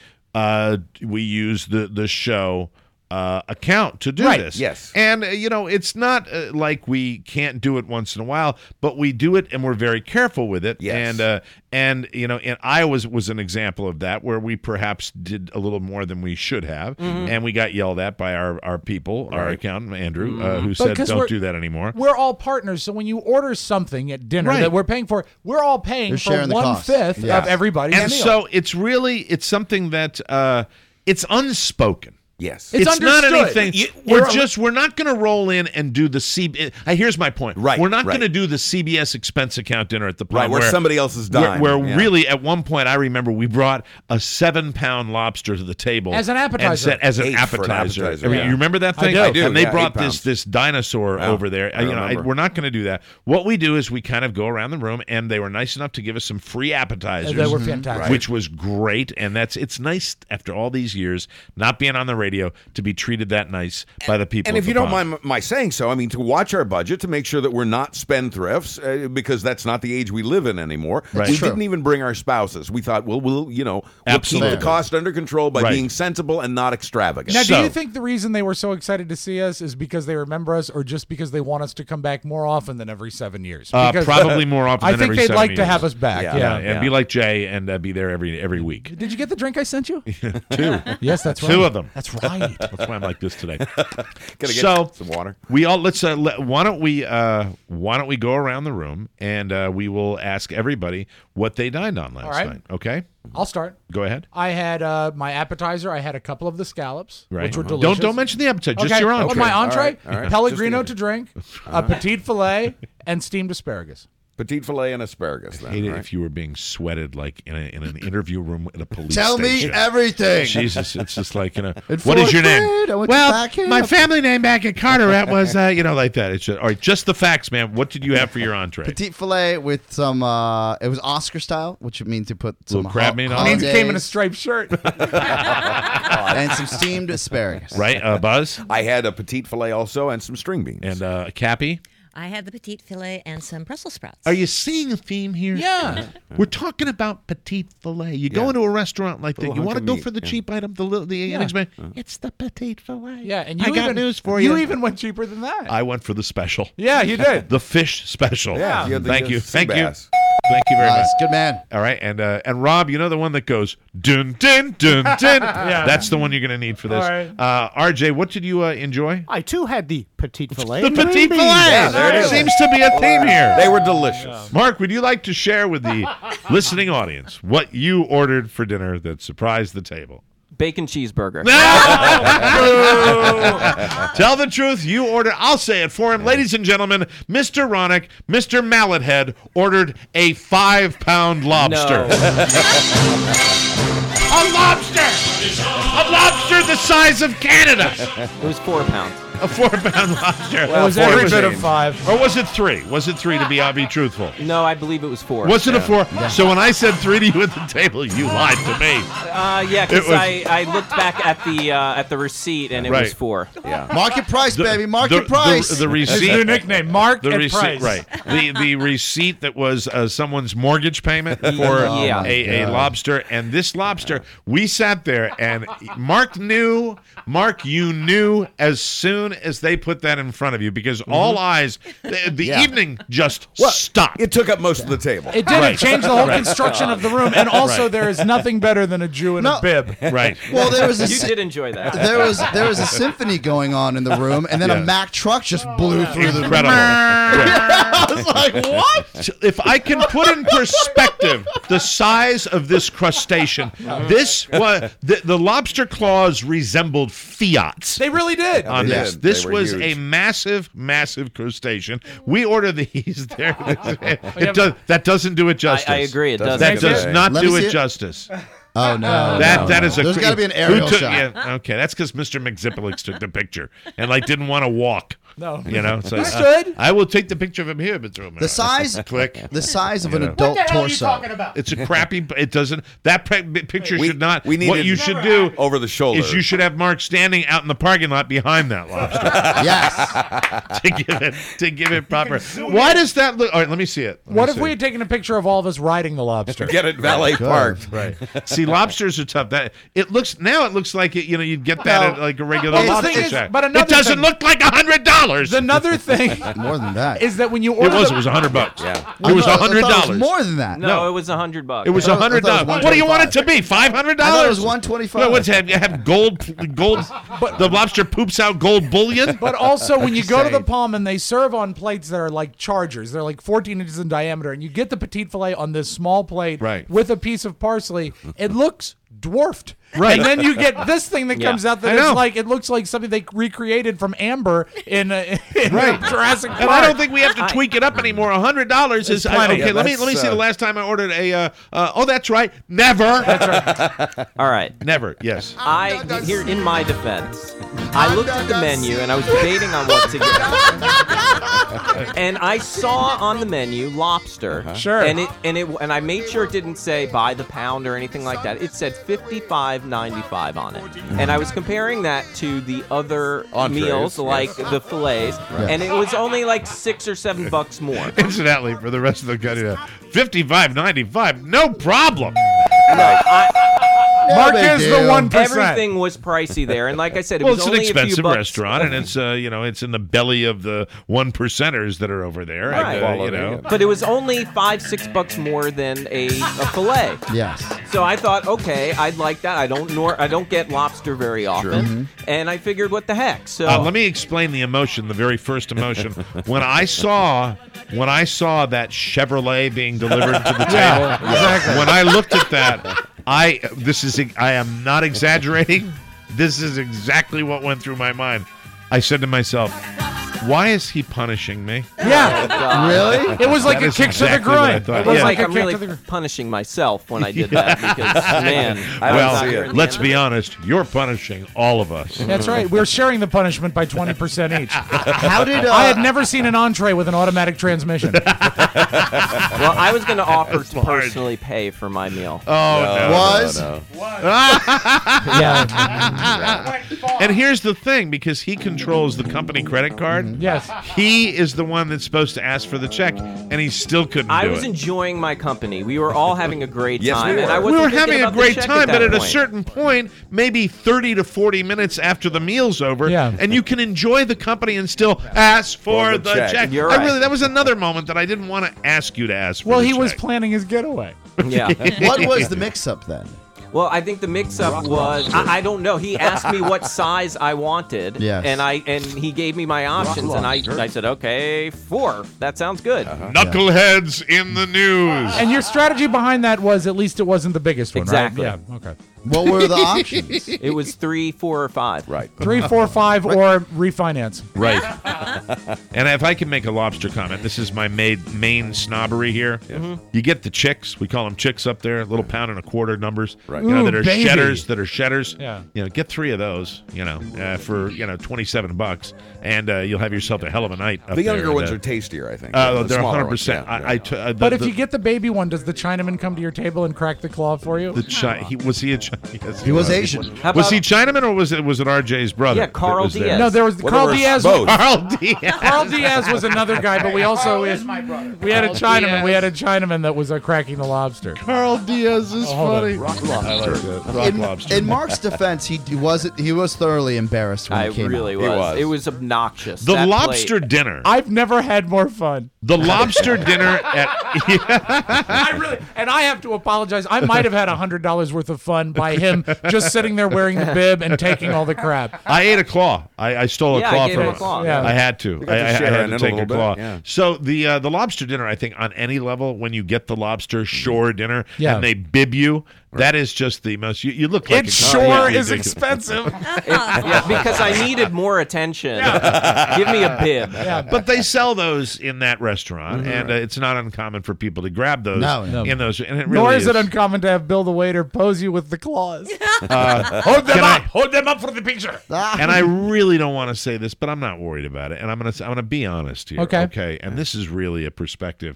use the show account to do this. Yes. And, it's not like we can't do it once in a while, but we do it and we're very careful with it. Yes. And Iowa was an example of that, where we perhaps did a little more than we should have. Mm-hmm. And we got yelled at by our people, our accountant, Andrew, who said, Because don't do that anymore. We're all partners, so when you order something at dinner that we're paying for, we're all paying They're for sharing the cost. 1/5 of everybody's And meal. so it's something that it's unspoken. Yes. It's not understood. anything. We're not going to roll in and do the here's my point. Right. We're not right. going to do the CBS expense account dinner at the Palm. Right, where somebody else is dying. Where really, at one point, I remember we brought a 7-pound lobster to the table As an appetizer. and as an 8 for an appetizer. appetizer, I mean, yeah. you remember that thing? I do, And they yeah, brought 8 pounds. this dinosaur over there. remember. We're not going to do that. What we do is we kind of go around the room, and they were nice enough to give us some free appetizers. They were fantastic. Which was great, and it's nice after all these years not being on the radio to be treated that nice by the people. And at if the you don't Palm. mind my saying so, I mean, to watch our budget, to make sure that we're not spendthrifts, because that's not the age we live in anymore. Right. We True. didn't even bring our spouses. We thought, we'll keep Absolutely. the cost under control by Right. being sensible and not extravagant. Now, do So- you think the reason they were so excited to see us is because they remember us, or just because they want us to come back more often than every 7 years? Because Probably more often I than think every they'd 7 like to years. have us back. Yeah. And be like Jay and be there every week. Did you get the drink I sent you? 2. Yes, that's right. 2 of them. That's right. That's why I'm like this today. Gonna get So some water. we all why don't we go around the room and we will ask everybody what they dined on last right. night. Okay, I'll start. go ahead. I had my appetizer. I had a couple of the scallops, Right. which were delicious. Don't mention the appetite. Just Okay. your Oh, entree. my entree, All right. Pellegrino Just to drink, a petite filet, and steamed asparagus. Petite filet and asparagus. Then, I hate it right? if you were being sweated like in an interview room at a police Tell me station. everything. Jesus, it's just like, what fourth is your name? grade, I went to Well, back camp. my family name back at Carteret was, like that. It's just, all right, just the facts, man. What did you have for your entree? Petite filet with some, it was Oscar style, which means to put some Little crab meat on it? Means it came in a hollandaise striped shirt. and some steamed asparagus. Right, Buzz? I had a petite filet also and some string beans. And Cappy? I had the petite filet and some Brussels sprouts. Are you seeing a theme here? Yeah. We're talking about petite filet. You go into a restaurant like that. Little You hunk want to of go meat, for the yeah. cheap item, the inexpensive. It's the petite filet. Yeah, and I you got even, news for you. You even went cheaper than that. I went for the special. Yeah, you did. The fish special. Yeah, you had the, Thank you. sea Thank you. bass. Thank you very much. Good man. All right, and Rob, you know the one that goes dun dun dun dun. That's the one you're going to need for this. All right. RJ, what did you enjoy? I too had the petite fillet. The petite fillet. Yeah, there it is. Seems to be a theme here. They were delicious. Mark, would you like to share with the listening audience what you ordered for dinner that surprised the table? Bacon cheeseburger. Tell the truth. You ordered. I'll say it for him. Ladies and gentlemen, Mr. Ronick, Mr. Mallethead ordered a 5-pound lobster. A lobster! A lobster the size of Canada! It was 4 pounds. A 4-pound lobster. Well, it was every bit of 5. Or was it 3? Was it 3 to be truthful? No, I believe it was 4. Was it a 4? Yeah. So when I said 3 to you at the table, you lied to me. Yeah, because I looked back at the receipt and it was 4. Yeah. Market price, baby. Market price. The receipt. It's your nickname, Mark The and receipt, Price. right? The receipt that was someone's mortgage payment for a lobster, and this lobster. We sat there, and Mark, you knew as soon as they put that in front of you, because all eyes, the evening just stopped. It took up most of the table. It did. It changed the whole construction of the room, and also there is nothing better than a Jew in a bib. Right. Well, there was You did enjoy that. There was a symphony going on in the room, and then a Mack truck just blew through the room. Incredible. I was like, what? If I can put in perspective the size of this crustacean, this was the lobster claws resembled Fiats. They really did. On this. They This were was huge. a massive, massive crustacean. We order these there. That doesn't do it justice. I agree. It doesn't. That does not Let me do see it it. justice. Oh no! That is a. There's got to be an aerial who took, shot. Yeah, okay, that's because Mr. McZippelix took the picture and didn't want to walk. No. You know, so Understood. I will take the picture of him here, Mr. O'Mara. The size, click. the size of an You know. adult What the hell are you torso. talking about? It's a crappy. It doesn't. That picture We- should not. we need what it you should do over the shoulder. is you should have Mark standing out in the parking lot behind that lobster Yes. to give it proper. Why does that look? All right, let me see it. What if we had taken a picture of all of us riding the lobster? Get it valet parked. Right. See, lobsters are tough. That it looks like it. You know, you'd get that at like a regular Well, the lobster thing is, shack. but It another doesn't thing- look like $100. Another thing More than that. is that when you It order was the- $100. Yeah. It was I thought it $100. was more than that. No, it was $100. It was I thought it was $100. What do you want it to be? $500? I thought it was $125. No, what's have you have gold? But the lobster poops out gold bullion. But also, when you go to the Palm and they serve on plates that are like chargers, they're like 14 inches in diameter, and you get the petite fillet on this small plate Right. with a piece of parsley, it looks dwarfed. Right. And then you get this thing that comes out that I know. is like, it looks like something they recreated from amber in Jurassic Park. And I don't think we have to tweak it up anymore. $100 is plenty. okay. Yeah, let me that's, see the last time I ordered a. Oh, that's right. Never. All right. Never. Yes. Here in my defense, I looked at the menu and I was debating on what to get. And I saw on the menu lobster. Sure. And I made sure it didn't say by the pound or anything like that. It said $55.95 on it. And I was comparing that to the other Entrees, meals like yes. the fillets, and it was only like $6 or $7 more. Incidentally, for the rest of the country, $55.95, no problem. Mark big is the deal. 1%. Everything was pricey there, and like I said, it Well, was it's an only a few expensive bucks. restaurant, and it's it's in the belly of the 1%ers that are over there. Right. And, you know. But it was only $5-6 more than a fillet. Yes. So I thought, okay, I'd like that. I don't get lobster very often, and I figured, what the heck? So Let me explain the emotion, the very first emotion. When I saw that Chevrolet being delivered to the table, exactly. when I looked at that, I am not exaggerating. This is exactly what went through my mind. I said to myself, why is he punishing me? Yeah. Really? It was like That a is kick to the exactly what I groin. thought. It was Yeah. like a I'm kick really to the groin. punishing myself when I did that because, man, I was not hearing Well, the let's end of be it. honest. You're punishing all of us. That's right. We're sharing the punishment by 20% each. How did I had never seen an entree with an automatic transmission. Well, I was going to offer to hard. personally pay for my meal. Oh, Yeah. And here's the thing, because he controls the company credit card, Yes. He is the one that's supposed to ask for the check, and he still couldn't do it. I was enjoying my company. We were all having a great Yes, time. we And were. I We wasn't were thinking having a about the great check time, at but that at a point. certain point, maybe 30 to 40 minutes after the meal's over, and you can enjoy the company and still ask for the check. You're right. That was another moment that I didn't want to ask you to ask for Well, the he check. was planning his getaway. Yeah. What was the mix-up then? Well, I think the mix-up was I don't know. He asked me what size I wanted, Yes. and he gave me my options, and I said, okay, 4. That sounds good. Knuckleheads in the news. And your strategy behind that was at least it wasn't the biggest one, Exactly. right? Yeah. Okay. What were the options? It was 3, 4, or 5. Right. 3, 4, 5, or refinance. Right. And if I can make a lobster comment, this is my main snobbery here. You get the chicks. We call them chicks up there, little pound and a quarter numbers. Right. You know, Ooh, that are baby. shedders. Yeah. You know, get 3 of those, for, $27, and you'll have yourself a hell of a night up The younger there. ones are tastier, I think. They're The smaller 100%. ones, yeah. But if you get the baby one, does the Chinaman come to your table and crack the claw for you? was he a Chinaman? Yes, He was Asian. Was he Chinaman or was it RJ's brother? Yeah, Carl that was there? Diaz. No, there was Carl Diaz. both. Carl Diaz. Carl Diaz was another guy, but we also we had a Chinaman. We had a Chinaman that was cracking the lobster. Carl Diaz is hold on. funny. Rock lobster. Rock lobster. In Mark's defense, he was thoroughly embarrassed when I he came really out. was. It was obnoxious. The That lobster plate. dinner. I've never had more fun. The lobster dinner at And I have to apologize. I might have had $100 worth of fun by him just sitting there wearing the bib and taking all the crap. I ate a claw. I stole a Yeah, I claw gave from him a him. claw. Yeah. I had to. got to I share had in to it a take a little bit, claw. yeah. So the lobster dinner, I think, on any level, when you get the lobster shore dinner Yeah. and they bib you, that is just the most. You look like It a sure completely is ridiculous- expensive. Yeah, because I needed more attention. Give me a bib. But they sell those in that restaurant, and it's not uncommon for people to grab those No. in those. And it really Nor is it uncommon to have Bill the waiter pose you with the claws. Hold them up. Hold them up for the picture. And I really don't want to say this, but I'm not worried about it. And I'm gonna be honest here. Okay. Okay. And this is really a perspective.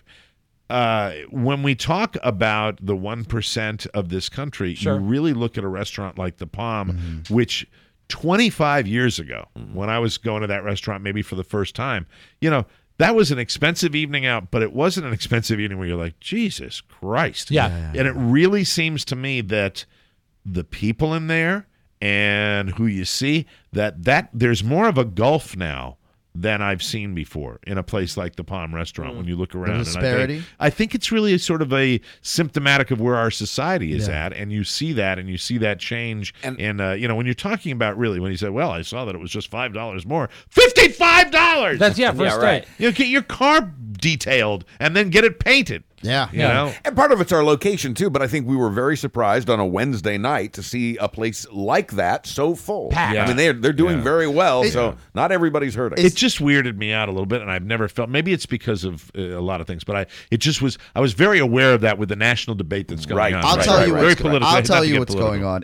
When we talk about the 1% of this country, Sure. you really look at a restaurant like the Palm, which 25 years ago, when I was going to that restaurant, maybe for the first time, that was an expensive evening out, but it wasn't an expensive evening where you're like, Jesus Christ. Yeah. And it really seems to me that the people in there and who you see, that there's more of a gulf now than I've seen before in a place like the Palm Restaurant when you look around. disparity? And I think it's really a sort of a symptomatic of where our society is at, and you see that change. And when you're talking about really, when you say, well, I saw that it was just $5 more, $55! That's for a steak. right. Get your car detailed and then get it painted. Yeah. You know? And part of it's our location, too, but I think we were very surprised on a Wednesday night to see a place like that so full. Packed. I mean, they're doing Yeah. very well, so not everybody's hurting. It just weirded me out a little bit, and I've never felt. Maybe it's because of a lot of things, but I was very aware of that with the national debate that's going Right. on. I'll right, tell right, you right. what's Very political. I'll Not tell to you get what's political. going on.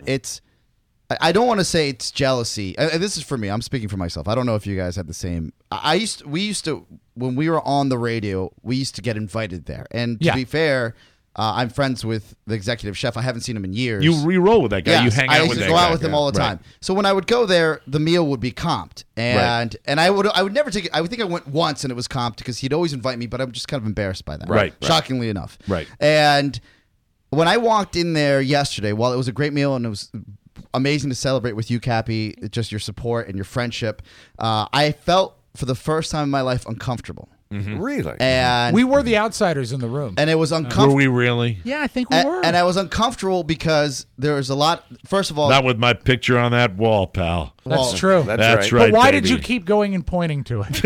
I don't want to say it's jealousy. And this is for me. I'm speaking for myself. I don't know if you guys had the same. We used to when we were on the radio, we used to get invited there. And to be fair, I'm friends with the executive chef. I haven't seen him in years. You re-roll with that guy. Yes, You hang out I with used that to go guy. out with him all the time. So when I would go there, the meal would be comped, and I would never take it. I would think I went once and it was comped because he'd always invite me, but I'm just kind of embarrassed by that. Right. Shockingly enough. Right. And when I walked in there yesterday, while it was a great meal and it was amazing to celebrate with you, Cappy, just your support and your friendship, I felt for the first time in my life uncomfortable. Really? And We were the outsiders in the room. and it was uncomfortable. Were we really? Yeah, I think we were. And I was uncomfortable because there was a lot. First of all, Not with my picture on that wall, pal. That's true. That's right. But why did baby. you keep going and pointing to it?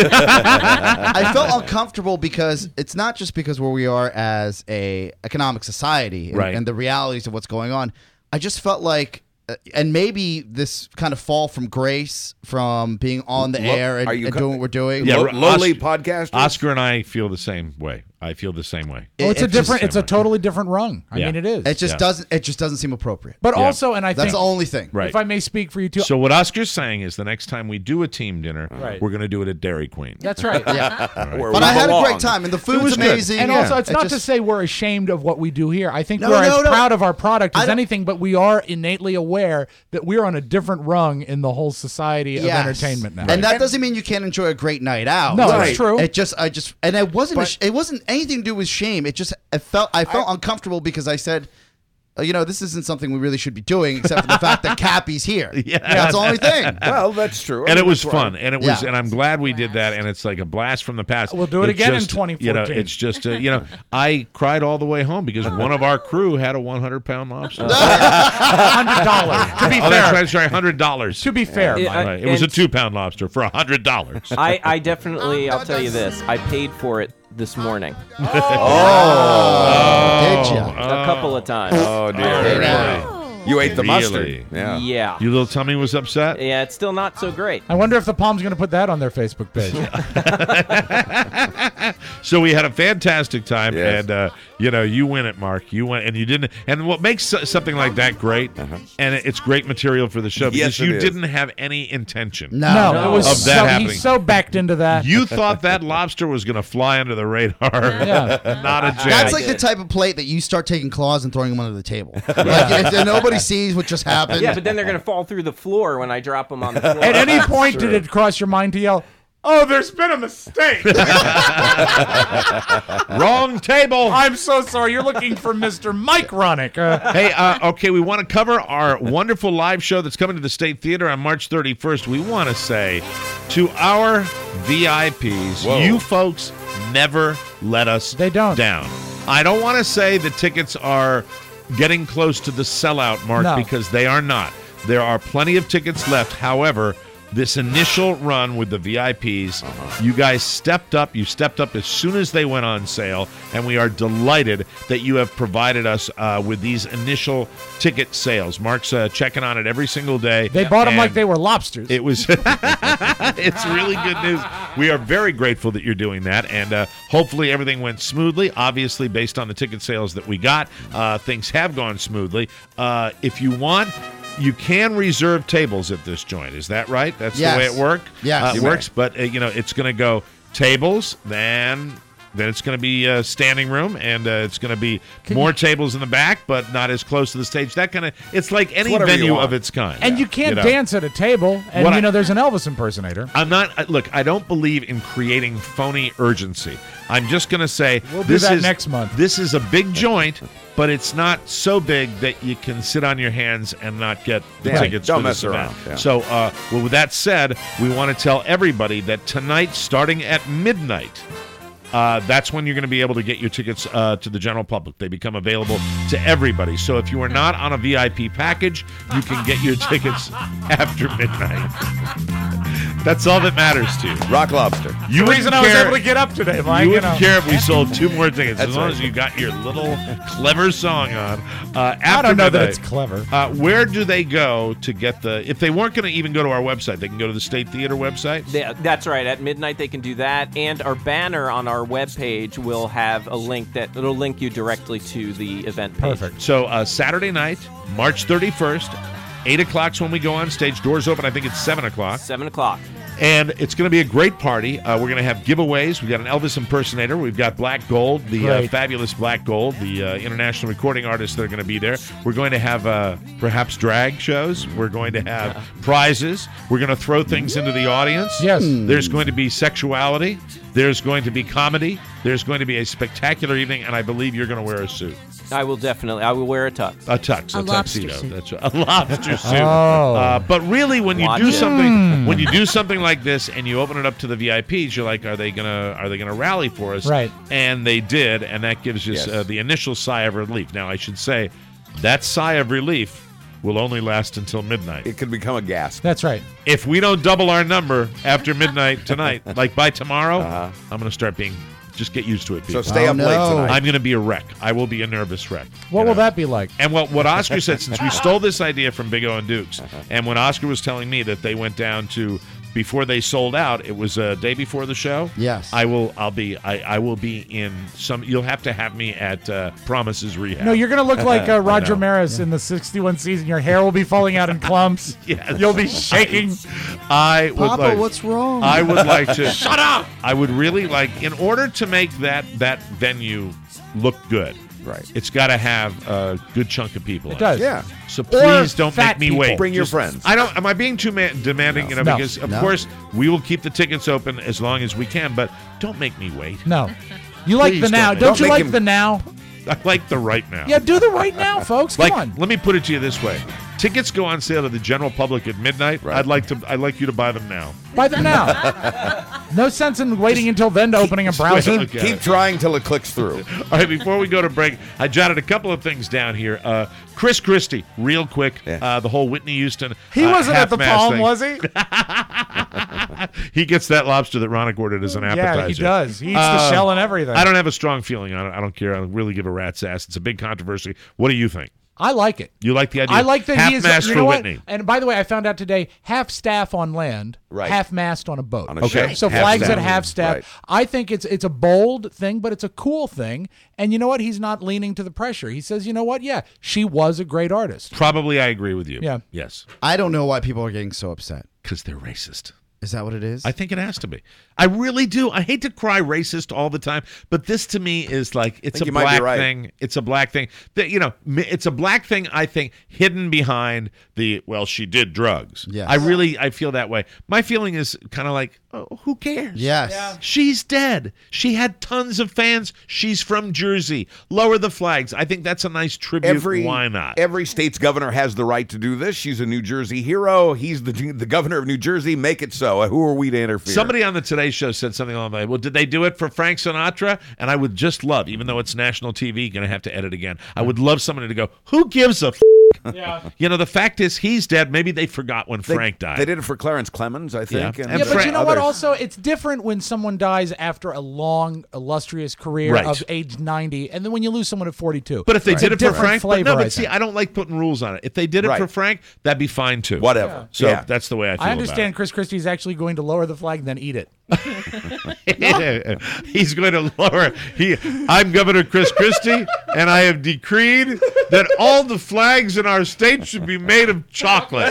I felt uncomfortable because it's not just because where we are as a economic society and, Right. and the realities of what's going on. I just felt like, and maybe this kind of fall from grace from being on the air and doing what we're doing. Yeah, Lowly Oscar- podcast. Oscar and I feel the same way. I feel the same way. Oh, it's It's a totally different rung. I Yeah. mean, it is. It just doesn't seem appropriate. But also, and I that's think the only thing. Right. if I may speak for you too. So what Oscar's saying is the next time we do a team dinner, Right. we're going to do it at Dairy Queen. That's right. Yeah. Right. But I had a great time, and the food's was good. amazing. And Yeah. also, it's It not to just- say we're ashamed of what we do here. I think No, we're no, as no. proud of our product I as don't- anything, but we are innately aware that we're on a different rung in the whole society of Yes. entertainment now. And that doesn't mean you can't enjoy a great night out. No, that's true. It just, and it wasn't anything to do with shame. I felt uncomfortable because I said, this isn't something we really should be doing, except for the fact that Cappy's here. Yeah. That's the only thing. Well, that's true. And it was fun, and it was, Yeah. and I'm glad we did that, and it's like a blast from the past. We'll do it again in just, 2014. It's just, I cried all the way home because one of our crew had a 100-pound lobster. $100. To be Oh, that's fair. right, sorry, $100. To be fair, Yeah, Mike. Right. It was a and- 2-pound lobster for $100. I definitely, I'll tell you this. I paid for it this morning. Did ya? A couple of times. Oh, dear. Yeah. You ate the mustard. Really? Yeah. Yeah. Your little tummy was upset? Yeah, it's still not so great. I wonder if the Palm's going to put that on their Facebook page. So we had a fantastic time, Yes. and you win it, Mark. You went, and you didn't. And what makes something like that great, and it's great material for the show because Yes, it you is. didn't have any intention. No, it was of that so happening. he's so backed into that. You thought that lobster was going to fly under the radar. Yeah. Not a chance. That's like the type of plate that you start taking claws and throwing them under the table. Like, if nobody sees what just happened. Yeah, but then they're going to fall through the floor when I drop them on the floor. At any point, did it cross your mind to yell, "Oh, there's been a mistake"? Wrong table. I'm so sorry. You're looking for Mr. Mike Ronick. Hey, okay, we want to cover our wonderful live show that's coming to the State Theater on March 31st. We want to say to our VIPs, Whoa. you folks never let us down. I don't want to say the tickets are getting close to the sellout mark No. because they are not. There are plenty of tickets left. However, this initial run with the VIPs, you guys stepped up. You stepped up as soon as they went on sale, and we are delighted that you have provided us with these initial ticket sales. Mark's checking on it every single day. They bought them and like they were lobsters. It was. It's really good news. We are very grateful that you're doing that, and hopefully everything went smoothly. Obviously, based on the ticket sales that we got, things have gone smoothly. If you want, you can reserve tables at this joint. Is that right? That's Yes. the way it works? Yes. It works, but, it's going to go tables, then it's going to be standing room, and it's going to be more tables in the back, but not as close to the stage. That kind of, it's like any whatever you venue want. of its kind. and you can't know. dance at a table. And, What there's an Elvis impersonator. I'm not. Look, I don't believe in creating phony urgency. I'm just going to say We'll do that next month. This is a big joint, but it's not so big that you can sit on your hands and not get the Yeah, tickets. don't for mess this event. around, yeah. So, well, with that said, we want to tell everybody that tonight, starting at midnight. That's when you're going to be able to get your tickets to the general public. They become available to everybody. So if you are not on a VIP package, you can get your tickets after midnight. That's all that matters to you. Rock Lobster. You The reason wouldn't I was care- able to get up today, Mike. You wouldn't care if we sold 2 more tickets That's as long right. as you got your little clever song on. After I don't know that midnight, it's clever. Where do they go to get the? If they weren't going to even go to our website, they can go to the State Theater website. That's right. At midnight, they can do that. And our banner on our webpage will have a link it'll link you directly to the event page. Perfect. So Saturday night, March 31st, 8 o'clock's when we go on stage. Doors open. I think it's 7 o'clock. 7 o'clock. And it's going to be a great party. We're going to have giveaways. We've got an Elvis impersonator. We've got Black Gold, the Great. fabulous Black Gold, the international recording artists that are going to be there. We're going to have perhaps drag shows. We're going to have prizes. We're going to throw things into the audience. Yes. There's going to be sexuality. There's going to be comedy. There's going to be a spectacular evening, and I believe you're going to wear a suit. I will wear a tux. A tux, a lobster tuxedo. suit. That's right. A lobster suit. Oh. But really, when you Watch do it. something like this, and you open it up to the VIPs, you're like, are they gonna rally for us? Right. And they did, and that gives us Yes. the initial sigh of relief. Now, I should say, that sigh of relief will only last until midnight. It could become a gasp. That's right. If we don't double our number after midnight tonight, like by tomorrow, I'm gonna start being. Just get used to it, So people. stay Oh, up late no. tonight. I'm going to be a wreck. I will be a nervous wreck. What will that be like? And what Oscar said, since we stole this idea from Big O and Dukes, and when Oscar was telling me that they went down to before they sold out. It was a day before the show. Yes. I will be in some. You'll have to have me at Promises Rehab. No, you're going to look like Roger Maris in the 61 season. Your hair will be falling out in clumps. Yes. You'll be shaking. I would Papa, what's wrong? I would like to. Shut up! I would really like, in order to make that venue look good. Right. It's got to have a good chunk of people. It does. Yeah. So please don't fat make me wait. Bring your friends. I don't. Am I being too demanding? No. Because of No. course we will keep the tickets open as long as we can, but don't make me wait. No. You like Please the now. don't Don't you make like him- the now? I like the right now. Yeah, do the right now, folks. Come on. Let me put it to you this way: tickets go on sale to the general public at midnight. Right. I'd like you to buy them now. Buy them now. No sense in waiting until then to opening a browser. Okay. Keep trying till it clicks through. All right, before we go to break, I jotted a couple of things down here. Chris Christie, real quick, Yeah. the whole Whitney Houston. He wasn't at the half-mast Palm, thing. was he? He gets that lobster that Ronick ordered as an appetizer. Yeah, he does. He eats the shell and everything. I don't have a strong feeling on it. I don't care. I don't really give a rat's ass. It's a big controversy. What do you think? I like it. You like the idea? I like that he is. half-mast You for know what? Whitney. And by the way, I found out today, half staff on land, Right. half mast on a boat. On a ship. So Half flags staff. at half staff. Right. I think it's a bold thing, but it's a cool thing. And you know what? He's not leaning to the pressure. He says, you know what? Yeah, she was a great artist. Probably, I agree with you. Yeah. Yes. I don't know why people are getting so upset. Because they're racist. Is that what it is? I think it has to be. I really do. I hate to cry racist all the time, but this to me is like it's a think you might be black right. thing. It's a black thing. That it's a black thing. I think hidden behind the she did drugs. Yes. I feel that way. My feeling is kind of like, oh, who cares? Yes. Yeah. She's dead. She had tons of fans. She's from Jersey. Lower the flags. I think that's a nice tribute. Why not? Every state's governor has the right to do this. She's a New Jersey hero. He's the governor of New Jersey. Make it so. Who are we to interfere? Somebody on the Today Show said something along the way. Well, did they do it for Frank Sinatra? And I would just love, even though it's national TV, going to have to edit again. I would love somebody to go, who gives a f-? Yeah. The fact is he's dead. Maybe they forgot when Frank died. They did it for Clarence Clemens, I think. Yeah. And Yeah, but you know what? others. Also, it's different when someone dies after a long, illustrious career Right. of age 90, and then when you lose someone at 42. But if they It's did a it for different Frank, flavor, but I see, think. I don't like putting rules on it. If they did it Right. for Frank, that'd be fine too. Whatever. So Yeah. that's the way I feel I understand Chris Christie's actually going to lower the flag, then eat it. about it. He's going to lower. I'm Governor Chris Christie, and I have decreed that all the flags in our state should be made of chocolate.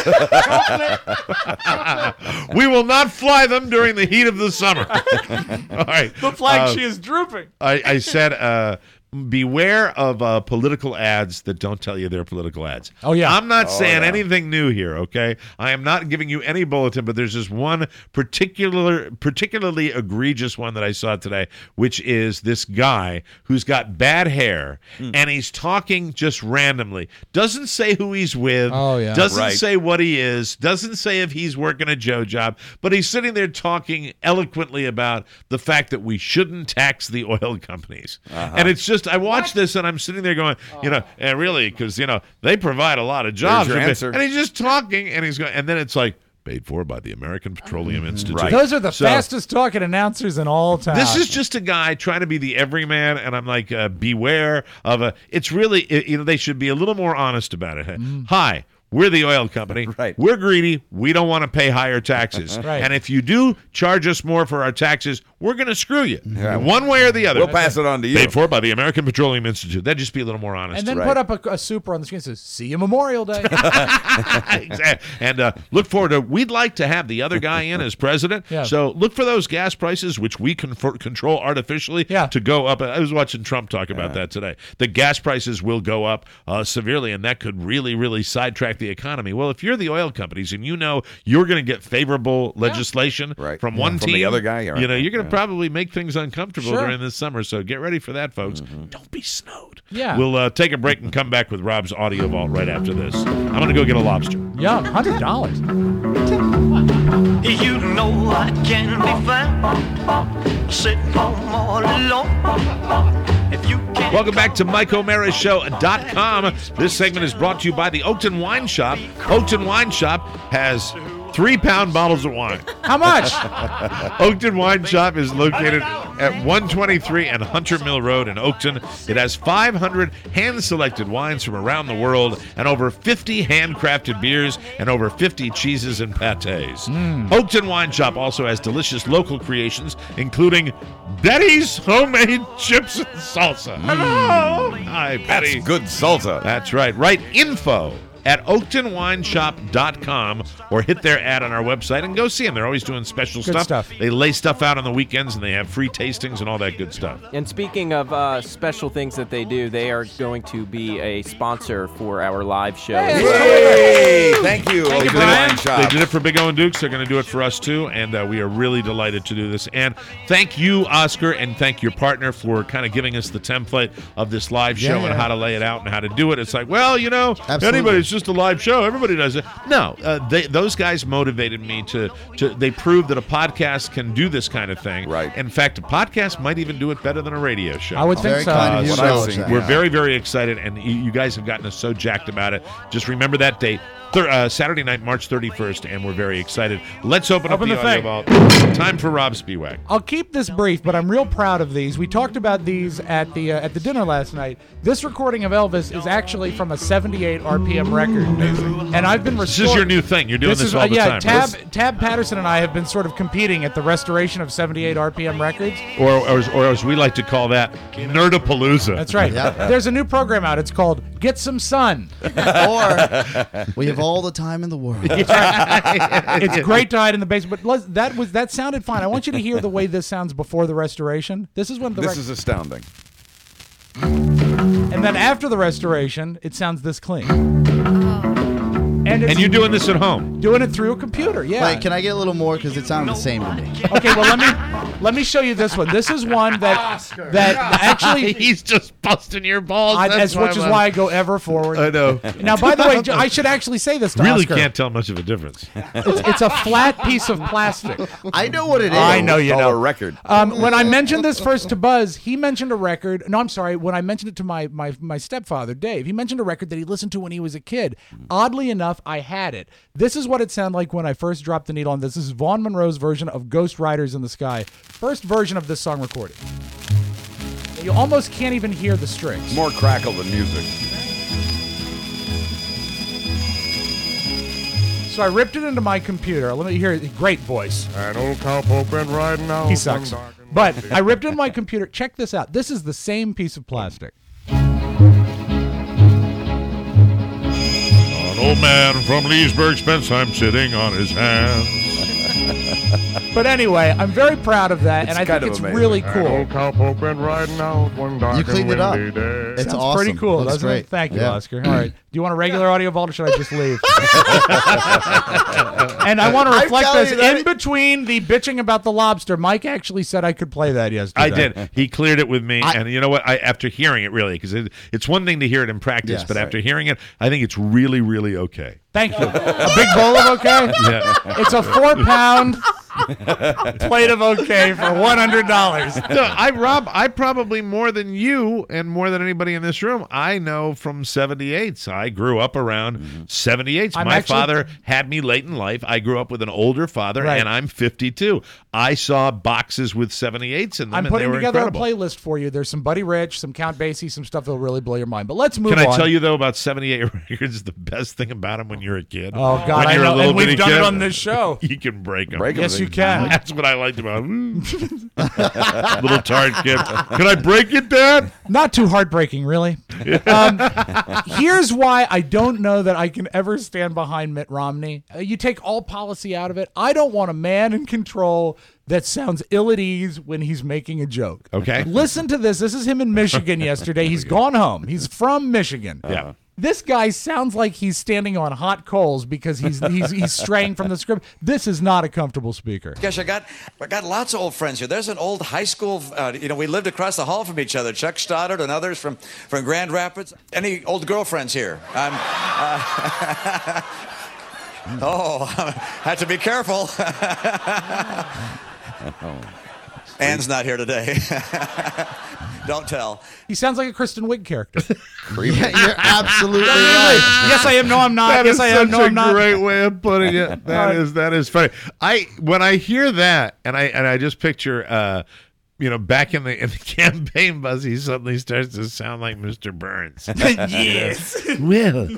We will not fly them during the heat of the summer. All right. The flag she is drooping. I said, beware of political ads that don't tell you they're political ads. Oh, yeah. I'm not saying anything new here, okay? I am not giving you any bulletin, but there's this one particularly egregious one that I saw today, which is this guy who's got bad hair, and he's talking just randomly. Doesn't say who he's with. Oh, yeah. Doesn't Right. say what he is. Doesn't say if he's working a Joe job. But he's sitting there talking eloquently about the fact that we shouldn't tax the oil companies. And it's just, I watched this and I'm sitting there going, and really, because, they provide a lot of jobs. your answer. And he's just talking and he's going, and then it's like, paid for by the American Petroleum Institute. Right. Those are the So- fastest talking announcers in all time. This is just a guy trying to be the everyman, and I'm like, beware of a. It's really, they should be a little more honest about it. Hi, we're the oil company. Right. We're greedy. We don't want to pay higher taxes. Right. And if you do charge us more for our taxes, we're going to screw you. One way or the other. We'll pass it on to you. Paid for by the American Petroleum Institute. That'd just be a little more honest. and then Right. put up a super on the screen that says, see you Memorial Day. Exactly. And look forward to, we'd like to have the other guy in as president. Yeah. So look for those gas prices, which we control artificially, to go up. I was watching Trump talk about that today. The gas prices will go up severely, and that could really, really sidetrack the economy. Well, if you're the oil companies and you're going to get favorable legislation Right. from Yeah. one From team, the other guy, yeah, right. you're going to probably make things uncomfortable Sure. during this summer. So get ready for that, folks. Don't be snowed. Yeah. We'll take a break and come back with Rob's audio vault right after this. I'm going to go get a lobster. Yeah, $100. You know I can be found sitting home all alone. If you can't Welcome back to MikeO'MaraShow.com. This segment is brought to you by the Oakton Wine Shop. Oakton Wine Shop has 3-pound bottles of wine. How much? Oakton Wine Shop is located at 123 and Hunter Mill Road in Oakton. It has 500 hand-selected wines from around the world and over 50 handcrafted beers and over 50 cheeses and pâtés. Oakton Wine Shop also has delicious local creations, including Betty's homemade chips and salsa. Hello! Hi, Betty. That's good salsa. That's right. Write info at OaktonWineShop.com or hit their ad on our website and go see them. They're always doing special Good stuff. They lay stuff out on the weekends and they have free tastings and all that good stuff. And speaking of special things that they do, they are going to be a sponsor for our live show. Yay! Thank you, Thank you, Oakton Brian. Wine Shop. They did it for Big O and Dukes. They're going to do it for us, too. And we are really delighted to do this. And thank you, Oscar, and thank your partner for kind of giving us the template of this live show and how to lay it out and how to do it. It's like, well, you know, it's just a live show. Everybody does it. No, those guys motivated me to. They proved that a podcast can do this kind of thing. Right. In fact, a podcast might even do it better than a radio show. I would think so. Kind of you what to I've know seen. that. We're very, very excited, and you guys have gotten us so jacked about it. Just remember that date, Saturday night, March 31st, and we're very excited. Let's open up the audio thing. vault. Time for Rob Spiewak. I'll keep this brief, but I'm real proud of these. We talked about these at the dinner last night. This recording of Elvis is actually from a 78 RPM record, and I've been This is your new thing. You're doing this all the time. Tab Patterson and I have been sort of competing at the restoration of 78 RPM records. Or as we like to call that, Nerdapalooza. That's right. There's a new program out. It's called Get Some Sun. Or we have all the time in the world. It's great to hide in the basement, but that sounded fine. I want you to hear the way this sounds before the restoration. This is when the This is astounding. and then after the restoration, it sounds this clean. And you're doing this at home? Doing it through a computer, yeah. Wait, can I get a little more? Because it sounded the same to me. Okay, well let me show you this one. This is one that actually he's just busting your balls. Which is why I go ever forward. I know. Now, by the way, I should actually say this to really Oscar. can't tell much of a difference. It's a flat piece of plastic. I know what it is. I know you It's know. a record. When I mentioned this first to Buzz, he mentioned a record. No, I'm sorry. When I mentioned it to my stepfather, Dave, he mentioned a record that he listened to when he was a kid. Oddly enough, I had it. This is what it sounded like when I first dropped the needle on this. This is Vaughn Monroe's version of Ghost Riders in the Sky. First version of this song recorded. You almost can't even hear the strings. More crackle than music. So I ripped it into my computer. Let me hear it. Great voice. An old cowpoke been riding out. He sucks. But I ripped it into my computer. Check this out. This is the same piece of plastic. An old man from Leesburg spent time sitting on his hands. But anyway, I'm very proud of that, and I think it's really cool. An old cowpoke been riding out one dark You cleaned it up. and windy day. It's Sounds awesome. pretty cool, Looks doesn't great. it? Thank you, Yeah. Oscar. All right. Do you want a regular audio vault, or should I just leave? And I want to reflect telling this. you that In between the bitching about the lobster, Mike actually said I could play that yesterday. I did. He cleared it with me, and you know what? After hearing it, really, because it's one thing to hear it in practice, Yes, but after hearing it, I think it's really, really okay. Thank you. A big bowl of okay? Yeah. It's a 4-pound plate of okay for $100. No, I probably more than you and more than anybody in this room, I know from 78s. I grew up around 78s. My father had me late in life. I grew up with an older father, and I'm 52. I saw boxes with 78s in them, I'm and they putting were together incredible. a playlist for you. There's some Buddy Rich, some Count Basie, some stuff that'll really blow your mind. But let's move on. Can I tell you, though, about 78 records, the best thing about them when you're a kid? Oh, God, when I you're know. A little And we've bitty done kid, it on this show. You can break them. Yes, you can. That's what I liked about little tired kid. Can I break it, Dad? Not too heartbreaking, really. Here's why I don't know that I can ever stand behind Mitt Romney. You take all policy out of it. I don't want a man in control that sounds ill at ease when he's making a joke. Okay. Listen to this. This is him in Michigan yesterday. He's gone home. He's from Michigan. Yeah. This guy sounds like he's standing on hot coals because he's straying from the script. This is not a comfortable speaker. Gosh, I got lots of old friends here. There's an old high school, we lived across the hall from each other. Chuck Stoddard and others from Grand Rapids. Any old girlfriends here? Had to be careful. Ann's not here today. Don't tell. He sounds like a Kristen Wiig character. Yeah, you're absolutely right. Yes, I am. No, I'm not. That yes, is I am. No, such I'm a not. great way of putting it. That is funny. When I hear that, and I just picture, back in the campaign buzz, he suddenly starts to sound like Mr. Burns. Yes. Well,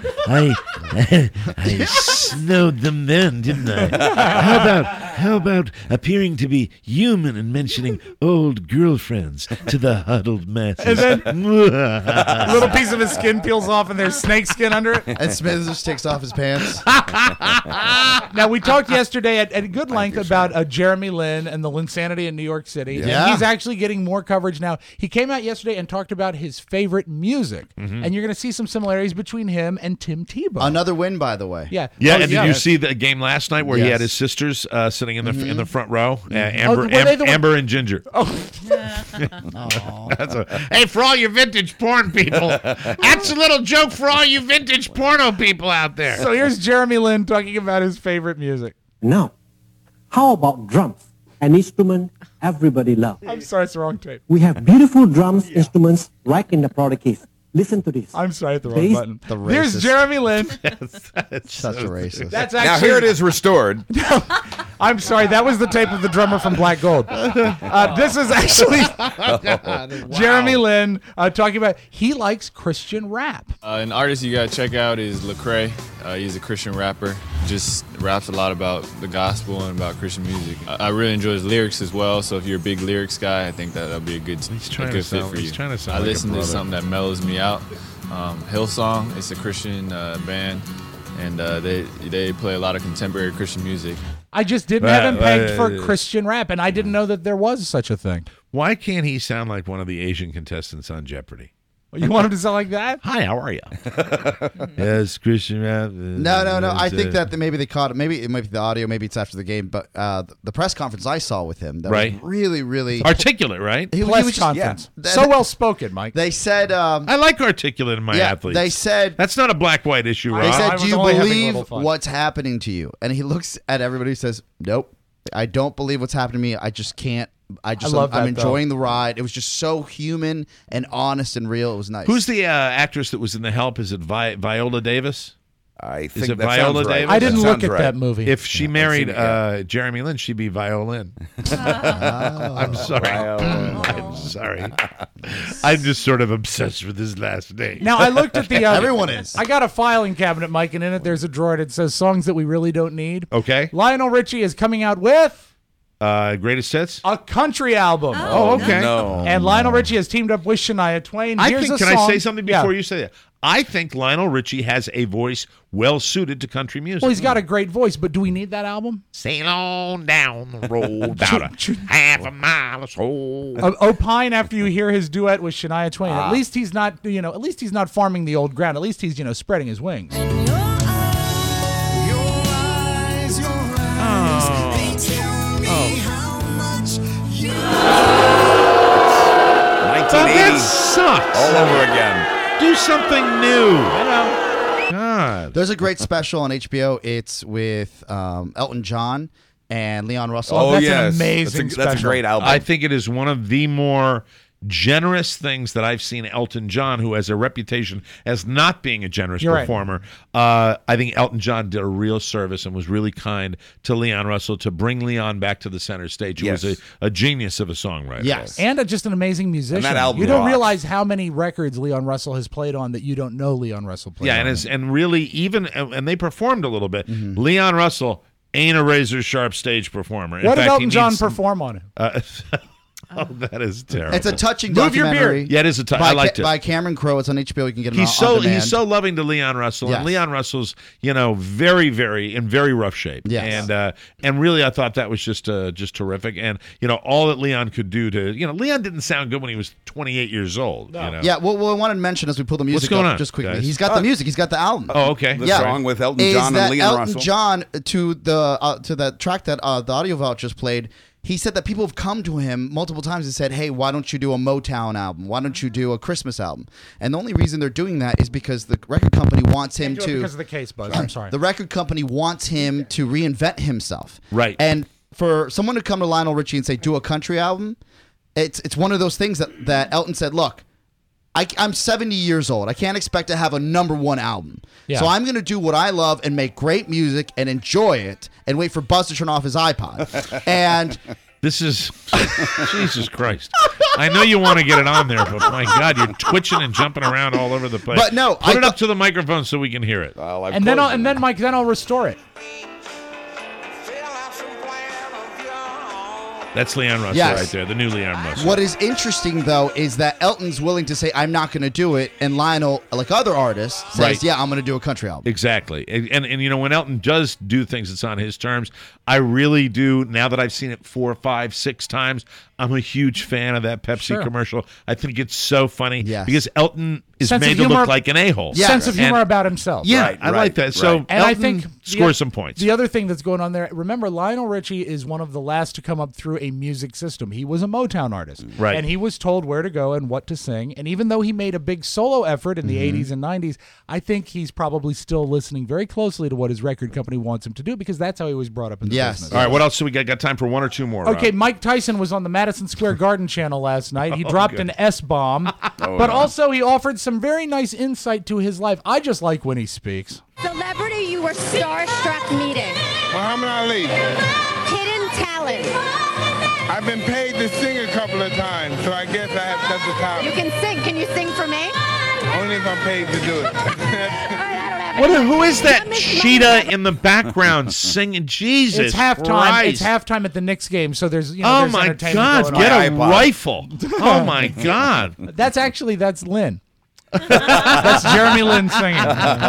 I snowed them then, didn't I? How about appearing to be human and mentioning old girlfriends to the huddled masses? And then a little piece of his skin peels off, and there's snake skin under it. And Smithers just takes off his pants. Now, we talked yesterday at good length about Jeremy Lin and the Linsanity in New York City. Yeah. And he's actually getting more coverage now. He came out yesterday and talked about his favorite music. And you're going to see some similarities between him and Tim Tebow. Another win, by the way. Yeah. Yeah, and did you see the game last night where he Yes. had his sisters sitting in the front row? were they the one- Amber and Ginger. Hey, for all you vintage porn people, that's a little joke for all you vintage porno people out there. So here's Jeremy Lin talking about his favorite music. Now, how about drums? An instrument everybody loves. I'm sorry, it's the wrong tape. We have beautiful drums instruments right in the product case. Listen to this. I'm sorry, hit the wrong Bass- button. The Here's racist. Jeremy Lin. Such a racist. That's Now actually. here it is restored. I'm sorry, that was the tape of the drummer from Black Gold. This is actually Jeremy Lin talking about he likes Christian rap. An artist you gotta check out is Lecrae. He's a Christian rapper. Just raps a lot about the gospel and about Christian music. I really enjoy his lyrics as well. So if you're a big lyrics guy, I think that'll be a good fit for you. He's trying to sound I like a listen to brother. something that mellows me out. Hillsong. It's a Christian band, and they play a lot of contemporary Christian music. I just didn't have him pegged for Christian rap, and I didn't know that there was such a thing. Why can't he sound like one of the Asian contestants on Jeopardy? You want him to sound like that? Hi, how are you? Yes, Christian rap. No. I think that maybe they caught it. Maybe it might be the audio. Maybe it's after the game. But the press conference I saw with him, that Right. was really, really Articulate, right? He Press was just- conference. yeah. So well spoken, Mike. They said, I like articulate in my yeah, athletes. they said, That's not a black-white issue, they Rob. said, was do you only having a believe little fun. what's happening to you? And he looks at everybody and says, nope, I don't believe what's happening to me. I just can't. I'm love that, enjoying the ride. It was just so human and honest and real. It was nice. Who's the actress that was in The Help? Is it Viola Davis? I Is think it that Viola sounds right. Davis? I didn't That look sounds at right. that movie. If she married I've seen it, Jeremy Lin, she'd be Violin. I'm sorry. I'm sorry. I'm just sort of obsessed with his last name. Now, I looked at the... Everyone is. I got a filing cabinet, Mike, and in it there's a drawer that says songs that we really don't need. Okay. Lionel Richie is coming out with Greatest hits? a country album. Oh, okay. No. And Lionel Richie has teamed up with Shania Twain. I Here's think. a Can I song- say something before Yeah. you say that? I think Lionel Richie has a voice well suited to country music. Well, he's got a great voice, but do we need that album? Sail on down the road, about a half a mile or so. Opine after you hear his duet with Shania Twain. At least he's not, at least he's not farming the old ground. At least he's, spreading his wings. That sucks. All over again. Do something new. God. There's a great special on HBO. It's with Elton John and Leon Russell. Oh, that's an yes. amazing That's a special. great album. I think it is one of the more generous things that I've seen Elton John, who has a reputation as not being a generous You're right. performer. I think Elton John did a real service and was really kind to Leon Russell to bring Leon back to the center stage. He Yes. was a genius of a songwriter. Yes. And just an amazing musician. that album You don't rocks. realize how many records Leon Russell has played on that you don't know Leon Russell played Yeah, on. and really even and they performed a little bit. Leon Russell ain't a razor sharp stage performer. In What did fact, Elton he John needs- perform on it? Oh, that is terrible. It's a touching Move your documentary. beard. Yeah, it is a by I liked it. by Cameron Crowe. It's on HBO. You can get it He's on demand. he's so loving to Leon Russell, Yes. and Leon Russell's very very in very rough shape. Yes. And really I thought that was just terrific. And all that Leon could do to Leon didn't sound good when he was 28 years old. Yeah, well, I wanted to mention as we pull the music going up on, just quickly. guys? He's got the music. He's got the album. Oh, okay. The song with Elton Is John that and Leon Elton Russell. John to that track that the audio vault just played. He said that people have come to him multiple times and said, "Hey, why don't you do a Motown album? Why don't you do a Christmas album?" And the only reason they're doing that is because the record company wants him Can't do it to. because of the case, Buzz. I'm sorry. The record company wants him to reinvent himself. Right. And for someone to come to Lionel Richie and say, "Do a country album," it's one of those things that Elton said, look, I'm 70 years old. I can't expect to have a number one album. Yeah. So I'm going to do what I love and make great music and enjoy it and wait for Buzz to turn off his iPod. And this is Jesus Christ. I know you want to get it on there, but my God, you're twitching and jumping around all over the place. But no, put it up to the microphone so we can hear it. And then Mike, then I'll restore it. That's Leon Russell Yes. right there, the new Leon Russell. What is interesting, though, is that Elton's willing to say, I'm not going to do it, and Lionel, like other artists, says, Right. yeah, I'm going to do a country album. Exactly. And you know, when Elton does do things that's on his terms, I really do, now that I've seen it 4, 5, 6 times, I'm a huge fan of that Pepsi Sure. commercial. I think it's so funny Yes. because Elton is Sense of made to humor- look like an a-hole. Sense of humor And- about himself. Yeah, Right, I right, like that. So right. And I Elton think scores some points. The other thing that's going on there, remember, Lionel Richie is one of the last to come up through a music system. He was a Motown artist. Right. And he was told where to go and what to sing. And even though he made a big solo effort in the 80s and 90s, I think he's probably still listening very closely to what his record company wants him to do because that's how he was brought up in the Yes. business. All right, what else do we got? Got time for one or two more? Okay, Rob? Mike Tyson was on the Madison Square Garden channel last night. He dropped good. an S-bomb, but also he offered some very nice insight to his life. I just like when he speaks. Celebrity you were starstruck meeting. Muhammad Ali. Hidden talent. I've been paid to sing a couple of times, so I guess I have such a You talent. can sing. Can you sing for me? Only if I'm paid to do it. Who is that cheetah in the background singing? Jesus It's halftime. Christ. It's halftime at the Knicks game, so there's Oh there's my entertainment God! going Get on. a rifle! Oh my God! That's Lynn. That's Jeremy Lin singing.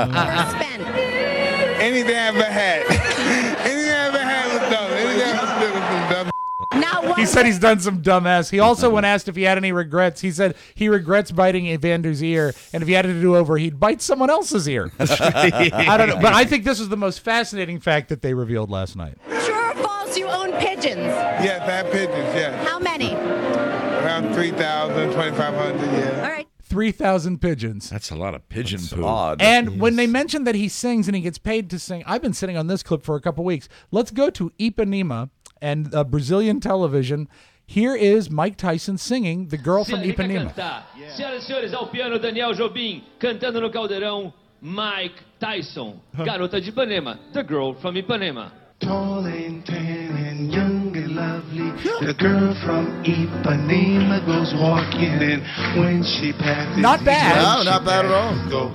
Anything I ever had. Anything I ever had was done. Anything I ever did was done. He said he's done some dumbass. He also, when asked if he had any regrets, he said he regrets biting Evander's ear, and if he had to do over, he'd bite someone else's ear. I don't know, but I think this was the most fascinating fact that they revealed last night. True or false, you own pigeons. Yes, I have pigeons, yes. How many? Around 3,000, 2,500, yeah. All right. 3,000 pigeons. That's a lot of pigeon poo. Odd. And when they mentioned that he sings and he gets paid to sing, I've been sitting on this clip for a couple weeks. Let's go to Ipanema and Brazilian television. Here is Mike Tyson singing The Girl from Ipanema. Senhoras e senhores, ao piano Daniel Jobim, cantando no caldeirão, Mike Tyson, Garota de Ipanema, The Girl from Ipanema. Tall and tan and young and lovely, the girl from Ipanema goes walking, and when she passes, Not bad. No, not bad at all. Go,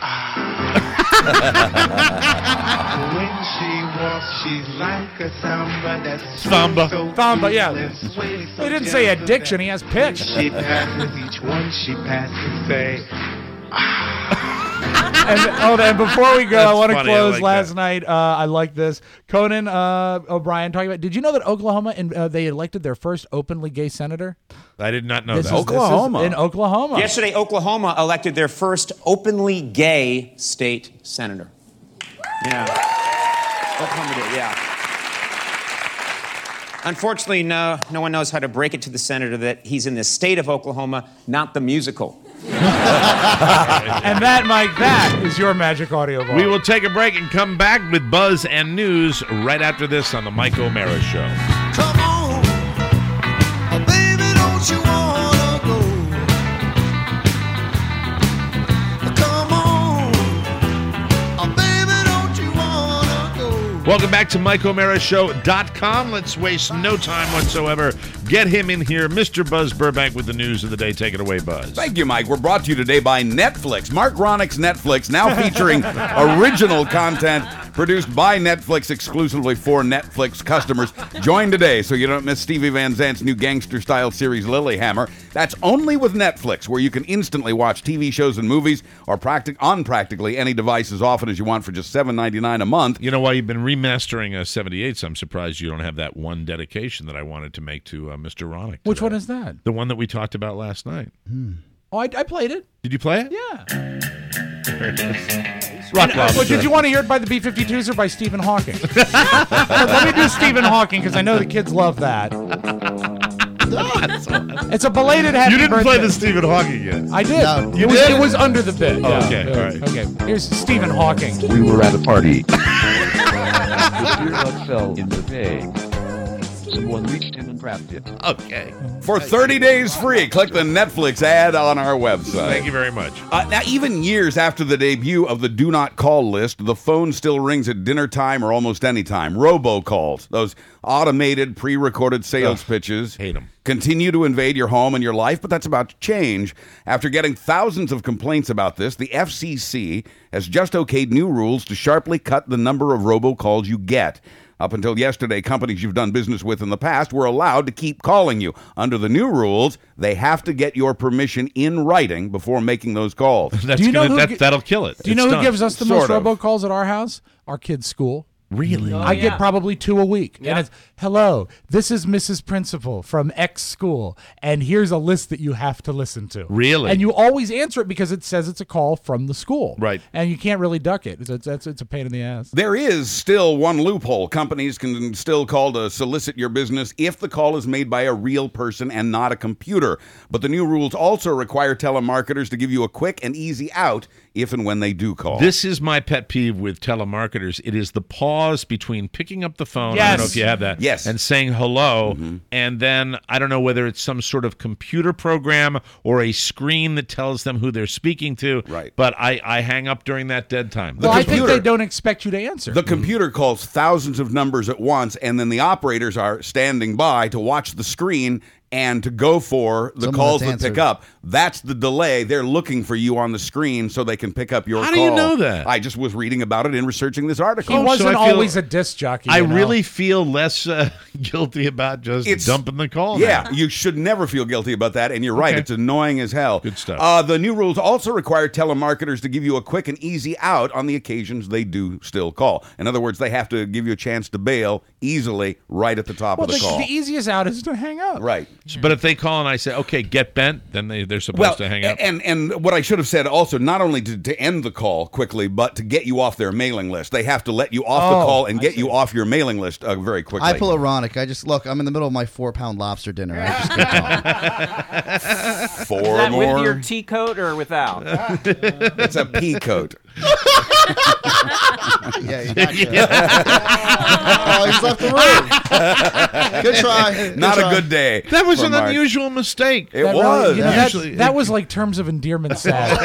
when she walks, she's like a samba. That's Samba. Samba, yeah. They didn't say addiction. He has pitch. She passes each one she passes, say. And before we go, I That's want to funny. I close like last that. night. I like this. Conan O'Brien talking about, did you know that Oklahoma, they elected their first openly gay senator? I did not know This that. is in Oklahoma. Yesterday, Oklahoma elected their first openly gay state senator. Yeah. Oklahoma did, yeah. Unfortunately, no one knows how to break it to the senator that he's in the state of Oklahoma, not the musical. And that, Mike, that is your magic audio ball. We will take a break and come back with Buzz and news right after this on the Mike O'Mara Show. Come on, baby, don't you wanna go? Come on, baby, don't you wanna go? Welcome back to MikeO'MaraShow.com. Let's waste no time whatsoever. Get him in here, Mr. Buzz Burbank, with the news of the day. Take it away, Buzz. Thank you, Mike. We're brought to you today by Netflix. Mark Ronick's Netflix, now featuring original content produced by Netflix exclusively for Netflix customers. Join today so you don't miss Stevie Van Zant's new gangster-style series, Lilyhammer. That's only with Netflix, where you can instantly watch TV shows and movies or on practically any device as often as you want for just $7.99 a month. You know, while you've been remastering 78s, I'm surprised you don't have that one dedication that I wanted to make to Mr. Ronick. Which one is that? The one that we talked about last night. Oh, I played it. Did you play it? Yeah. There it is. Rock Lobster. Did you want to hear it by the B-52s or by Stephen Hawking? Let me do Stephen Hawking because I know the kids love that. It's a belated happy You didn't birthday. play the Stephen Hawking yet. I did. No. You it was did? It was under the bit. Oh, Yeah. okay, all right. Okay. Here's Stephen Hawking. We were at a party. The beer bug fell in the bay. Someone reached in and prepped. Okay. For 30 days free, click the Netflix ad on our website. Thank you very much. Now, even years after the debut of the Do Not Call list, the phone still rings at dinner time or almost any time. Robocalls, those automated, pre-recorded sales pitches, hate 'em. continue to invade your home and your life, but that's about to change. After getting thousands of complaints about this, the FCC has just okayed new rules to sharply cut the number of robocalls you get. Up until yesterday, companies you've done business with in the past were allowed to keep calling you. Under the new rules, they have to get your permission in writing before making those calls. That'll kill it. Do you know who gives us the most robocalls at our house? Our kids' school. Really? I get probably 2 a week. And it's, hello, this is Mrs. Principal from X school, and here's a list that you have to listen to. Really? And you always answer it because it says it's a call from the school. Right. And you can't really duck it. It's a pain in the ass. There is still one loophole. Companies can still call to solicit your business if the call is made by a real person and not a computer. But the new rules also require telemarketers to give you a quick and easy out if and when they do call. This is my pet peeve with telemarketers. It is the pause between picking up the phone, I don't know if you have that, and saying hello, and then I don't know whether it's some sort of computer program or a screen that tells them who they're speaking to, but I hang up during that dead time. Well, I think they don't expect you to answer. The computer calls thousands of numbers at once, and then the operators are standing by to watch the screen and to go for the Someone calls that's that pick answered. up. That's the delay. They're looking for you on the screen so they can pick up your call. How do you know that? I just was reading about it in researching this article. He wasn't always a disc jockey. I you know? really feel less guilty about just dumping the call. Yeah, now. you should never feel guilty about that, and you're right. Okay. It's annoying as hell. Good stuff. The new rules also require telemarketers to give you a quick and easy out on the occasions they do still call. In other words, they have to give you a chance to bail easily right at the top Well, of the call. the easiest out is to hang up. Right. But if they call and I say, okay, get bent, then they're supposed to hang up. And what I should have said also, not only to end the call quickly, but to get you off their mailing list. They have to let you off the call and get you off your mailing list very quickly. I pull ironic. I just look. I'm in the middle of my 4-pound lobster dinner. I just keep going. Four Is that more. with your tea coat or without? It's a pea coat. Yeah, you oh, he's left the room. Good try. Not a good day. That was for an Mark. unusual mistake. It That was. really- you know, Usually- that was like terms of endearment sad.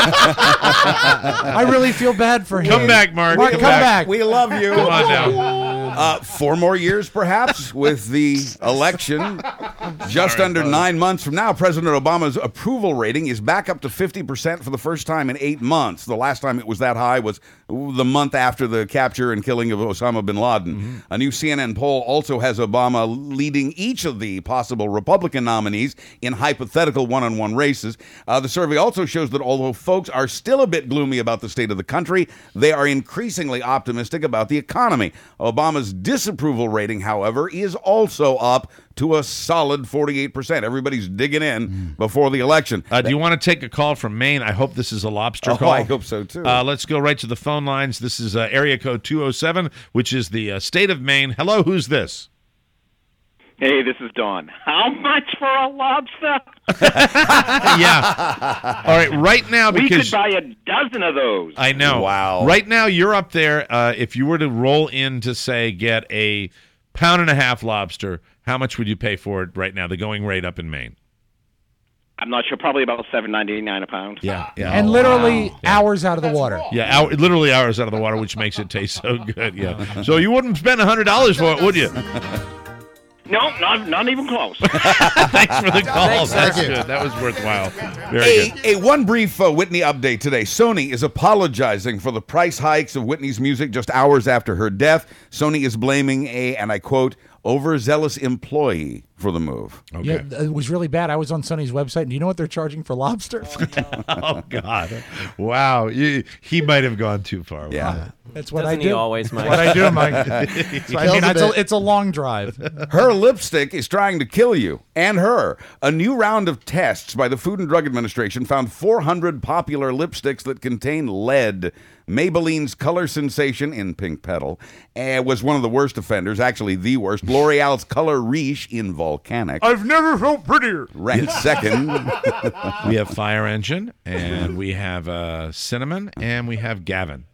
I really feel bad for him. Come back, Mark. Mark, come back. We love you. Come on now. 4 more years, perhaps, with the election. Just under 9 months from now, President Obama's approval rating is back up to 50% for the first time in 8 months. The last time it was that high was the month after the capture and killing of Osama bin Laden. A new CNN poll also has Obama leading each of the possible Republican nominees in hypothetical one-on-one races. The survey also shows that although folks are still a bit gloomy about the state of the country, they are increasingly optimistic about the economy. Obama's disapproval rating, however, is also up to a solid 48%. Everybody's digging in before the election. Do you want to take a call from Maine? I hope this is a lobster call. I hope so, too. Let's go right to the phone lines. This is area code 207, which is the state of Maine. Hello, who's this? Hey, this is Dawn. How much for a lobster? Yeah. All right, right now, We because could buy a dozen of those. I know. Wow. Right now, you're up there. If you were to roll in to, say, get a pound-and-a-half lobster, how much would you pay for it right now, the going rate up in Maine? I'm not sure, probably about $7.99 a pound. Yeah. And literally hours out of the water. Yeah, literally hours out of the water, which makes it taste so good. Yeah. So you wouldn't spend $100 for it, would you? No, not even close. Thanks for the call. Thanks, That's sir. good. That was worthwhile. Very good. One brief Whitney update today. Sony is apologizing for the price hikes of Whitney's music just hours after her death. Sony is blaming and I quote, overzealous employee for the move. Yeah, it was really bad. I was on Sonny's website, and do you know what they're charging for lobster? Oh, God. Wow. He might have gone too far. Yeah. That's what Doesn't I he do. always, Mike? That's what I do, Mike. So, I mean, it's a long drive. Her lipstick is trying to kill you and her. A new round of tests by the Food and Drug Administration found 400 popular lipsticks that contain lead. Maybelline's Color Sensation in Pink Petal was one of the worst offenders, actually the worst. L'Oreal's Color Riche in Volcanic I've never felt prettier. ranked second. We have Fire Engine, and we have Cinnamon, and we have Gavin.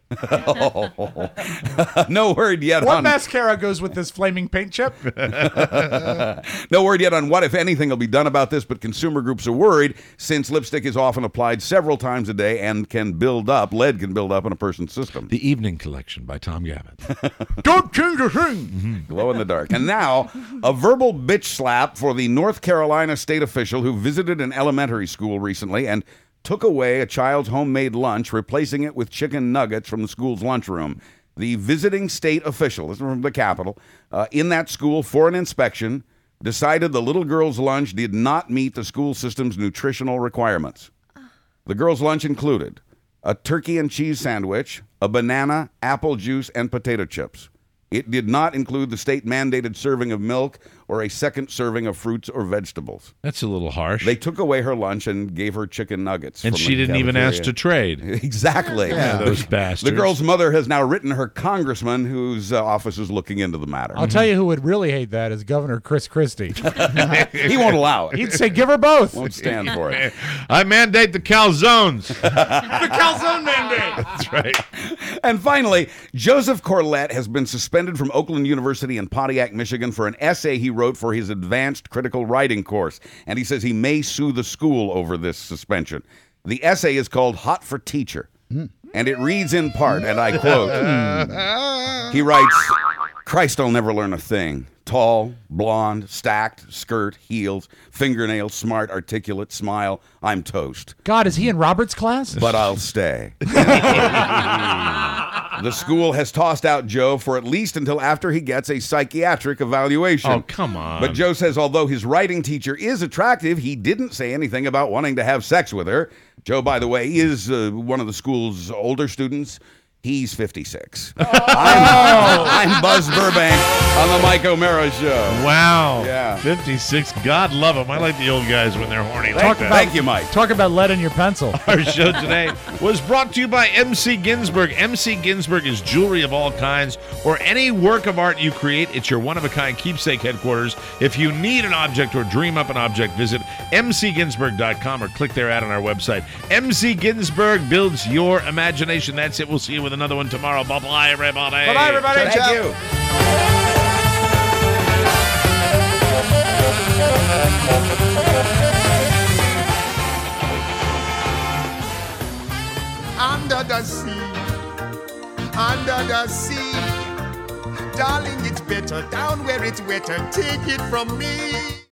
No word yet What on mascara goes with this flaming paint chip? No word yet on what, if anything, will be done about this, but consumer groups are worried since lipstick is often applied several times a day and lead can build up in a person's system. The Evening Collection by Tom Gavin. Don't change a thing. Glow in the dark. And now, a verbal bitch slap for the North Carolina state official who visited an elementary school recently and took away a child's homemade lunch, replacing it with chicken nuggets from the school's lunchroom. The visiting state official, this is from the Capitol, in that school for an inspection, decided the little girl's lunch did not meet the school system's nutritional requirements. The girl's lunch included a turkey and cheese sandwich, a banana, apple juice, and potato chips. It did not include the state-mandated serving of milk or a second serving of fruits or vegetables. That's a little harsh. They took away her lunch and gave her chicken nuggets. And from she the didn't even cafeteria. ask to trade. Exactly. Yeah, those bastards. The girl's mother has now written her congressman whose office is looking into the matter. I'll tell you who would really hate that is Governor Chris Christie. He won't allow it. He'd say, give her both. Won't stand for it. I mandate the calzones. The calzone mandate. That's right. And finally, Joseph Corlett has been suspended from Oakland University in Pontiac, Michigan for an essay he wrote for his advanced critical writing course. And he says he may sue the school over this suspension. The essay is called Hot for Teacher. And it reads in part, and I quote, he writes, Christ, I'll never learn a thing. Tall, blonde, stacked, skirt, heels, fingernails, smart, articulate, smile. I'm toast. God, is he in Robert's class? But I'll stay. The school has tossed out Joe for at least until after he gets a psychiatric evaluation. Oh, come on. But Joe says although his writing teacher is attractive, he didn't say anything about wanting to have sex with her. Joe, by the way, is one of the school's older students. He's 56. I'm Buzz Burbank on the Mike O'Mara Show. Wow. Yeah. 56. God love them. I like the old guys when they're horny like that. Thank you, Mike. Talk about lead in your pencil. Our show today was brought to you by MC Ginsburg. MC Ginsburg is jewelry of all kinds or any work of art you create. It's your one-of-a-kind keepsake headquarters. If you need an object or dream up an object, visit mcginsburg.com or click their ad on our website. MC Ginsburg builds your imagination. That's it. We'll see you with another one tomorrow. Bye-bye, everybody. Bye-bye, everybody. Thank you. Under the sea, darling, it's better down where it's wetter. Take it from me.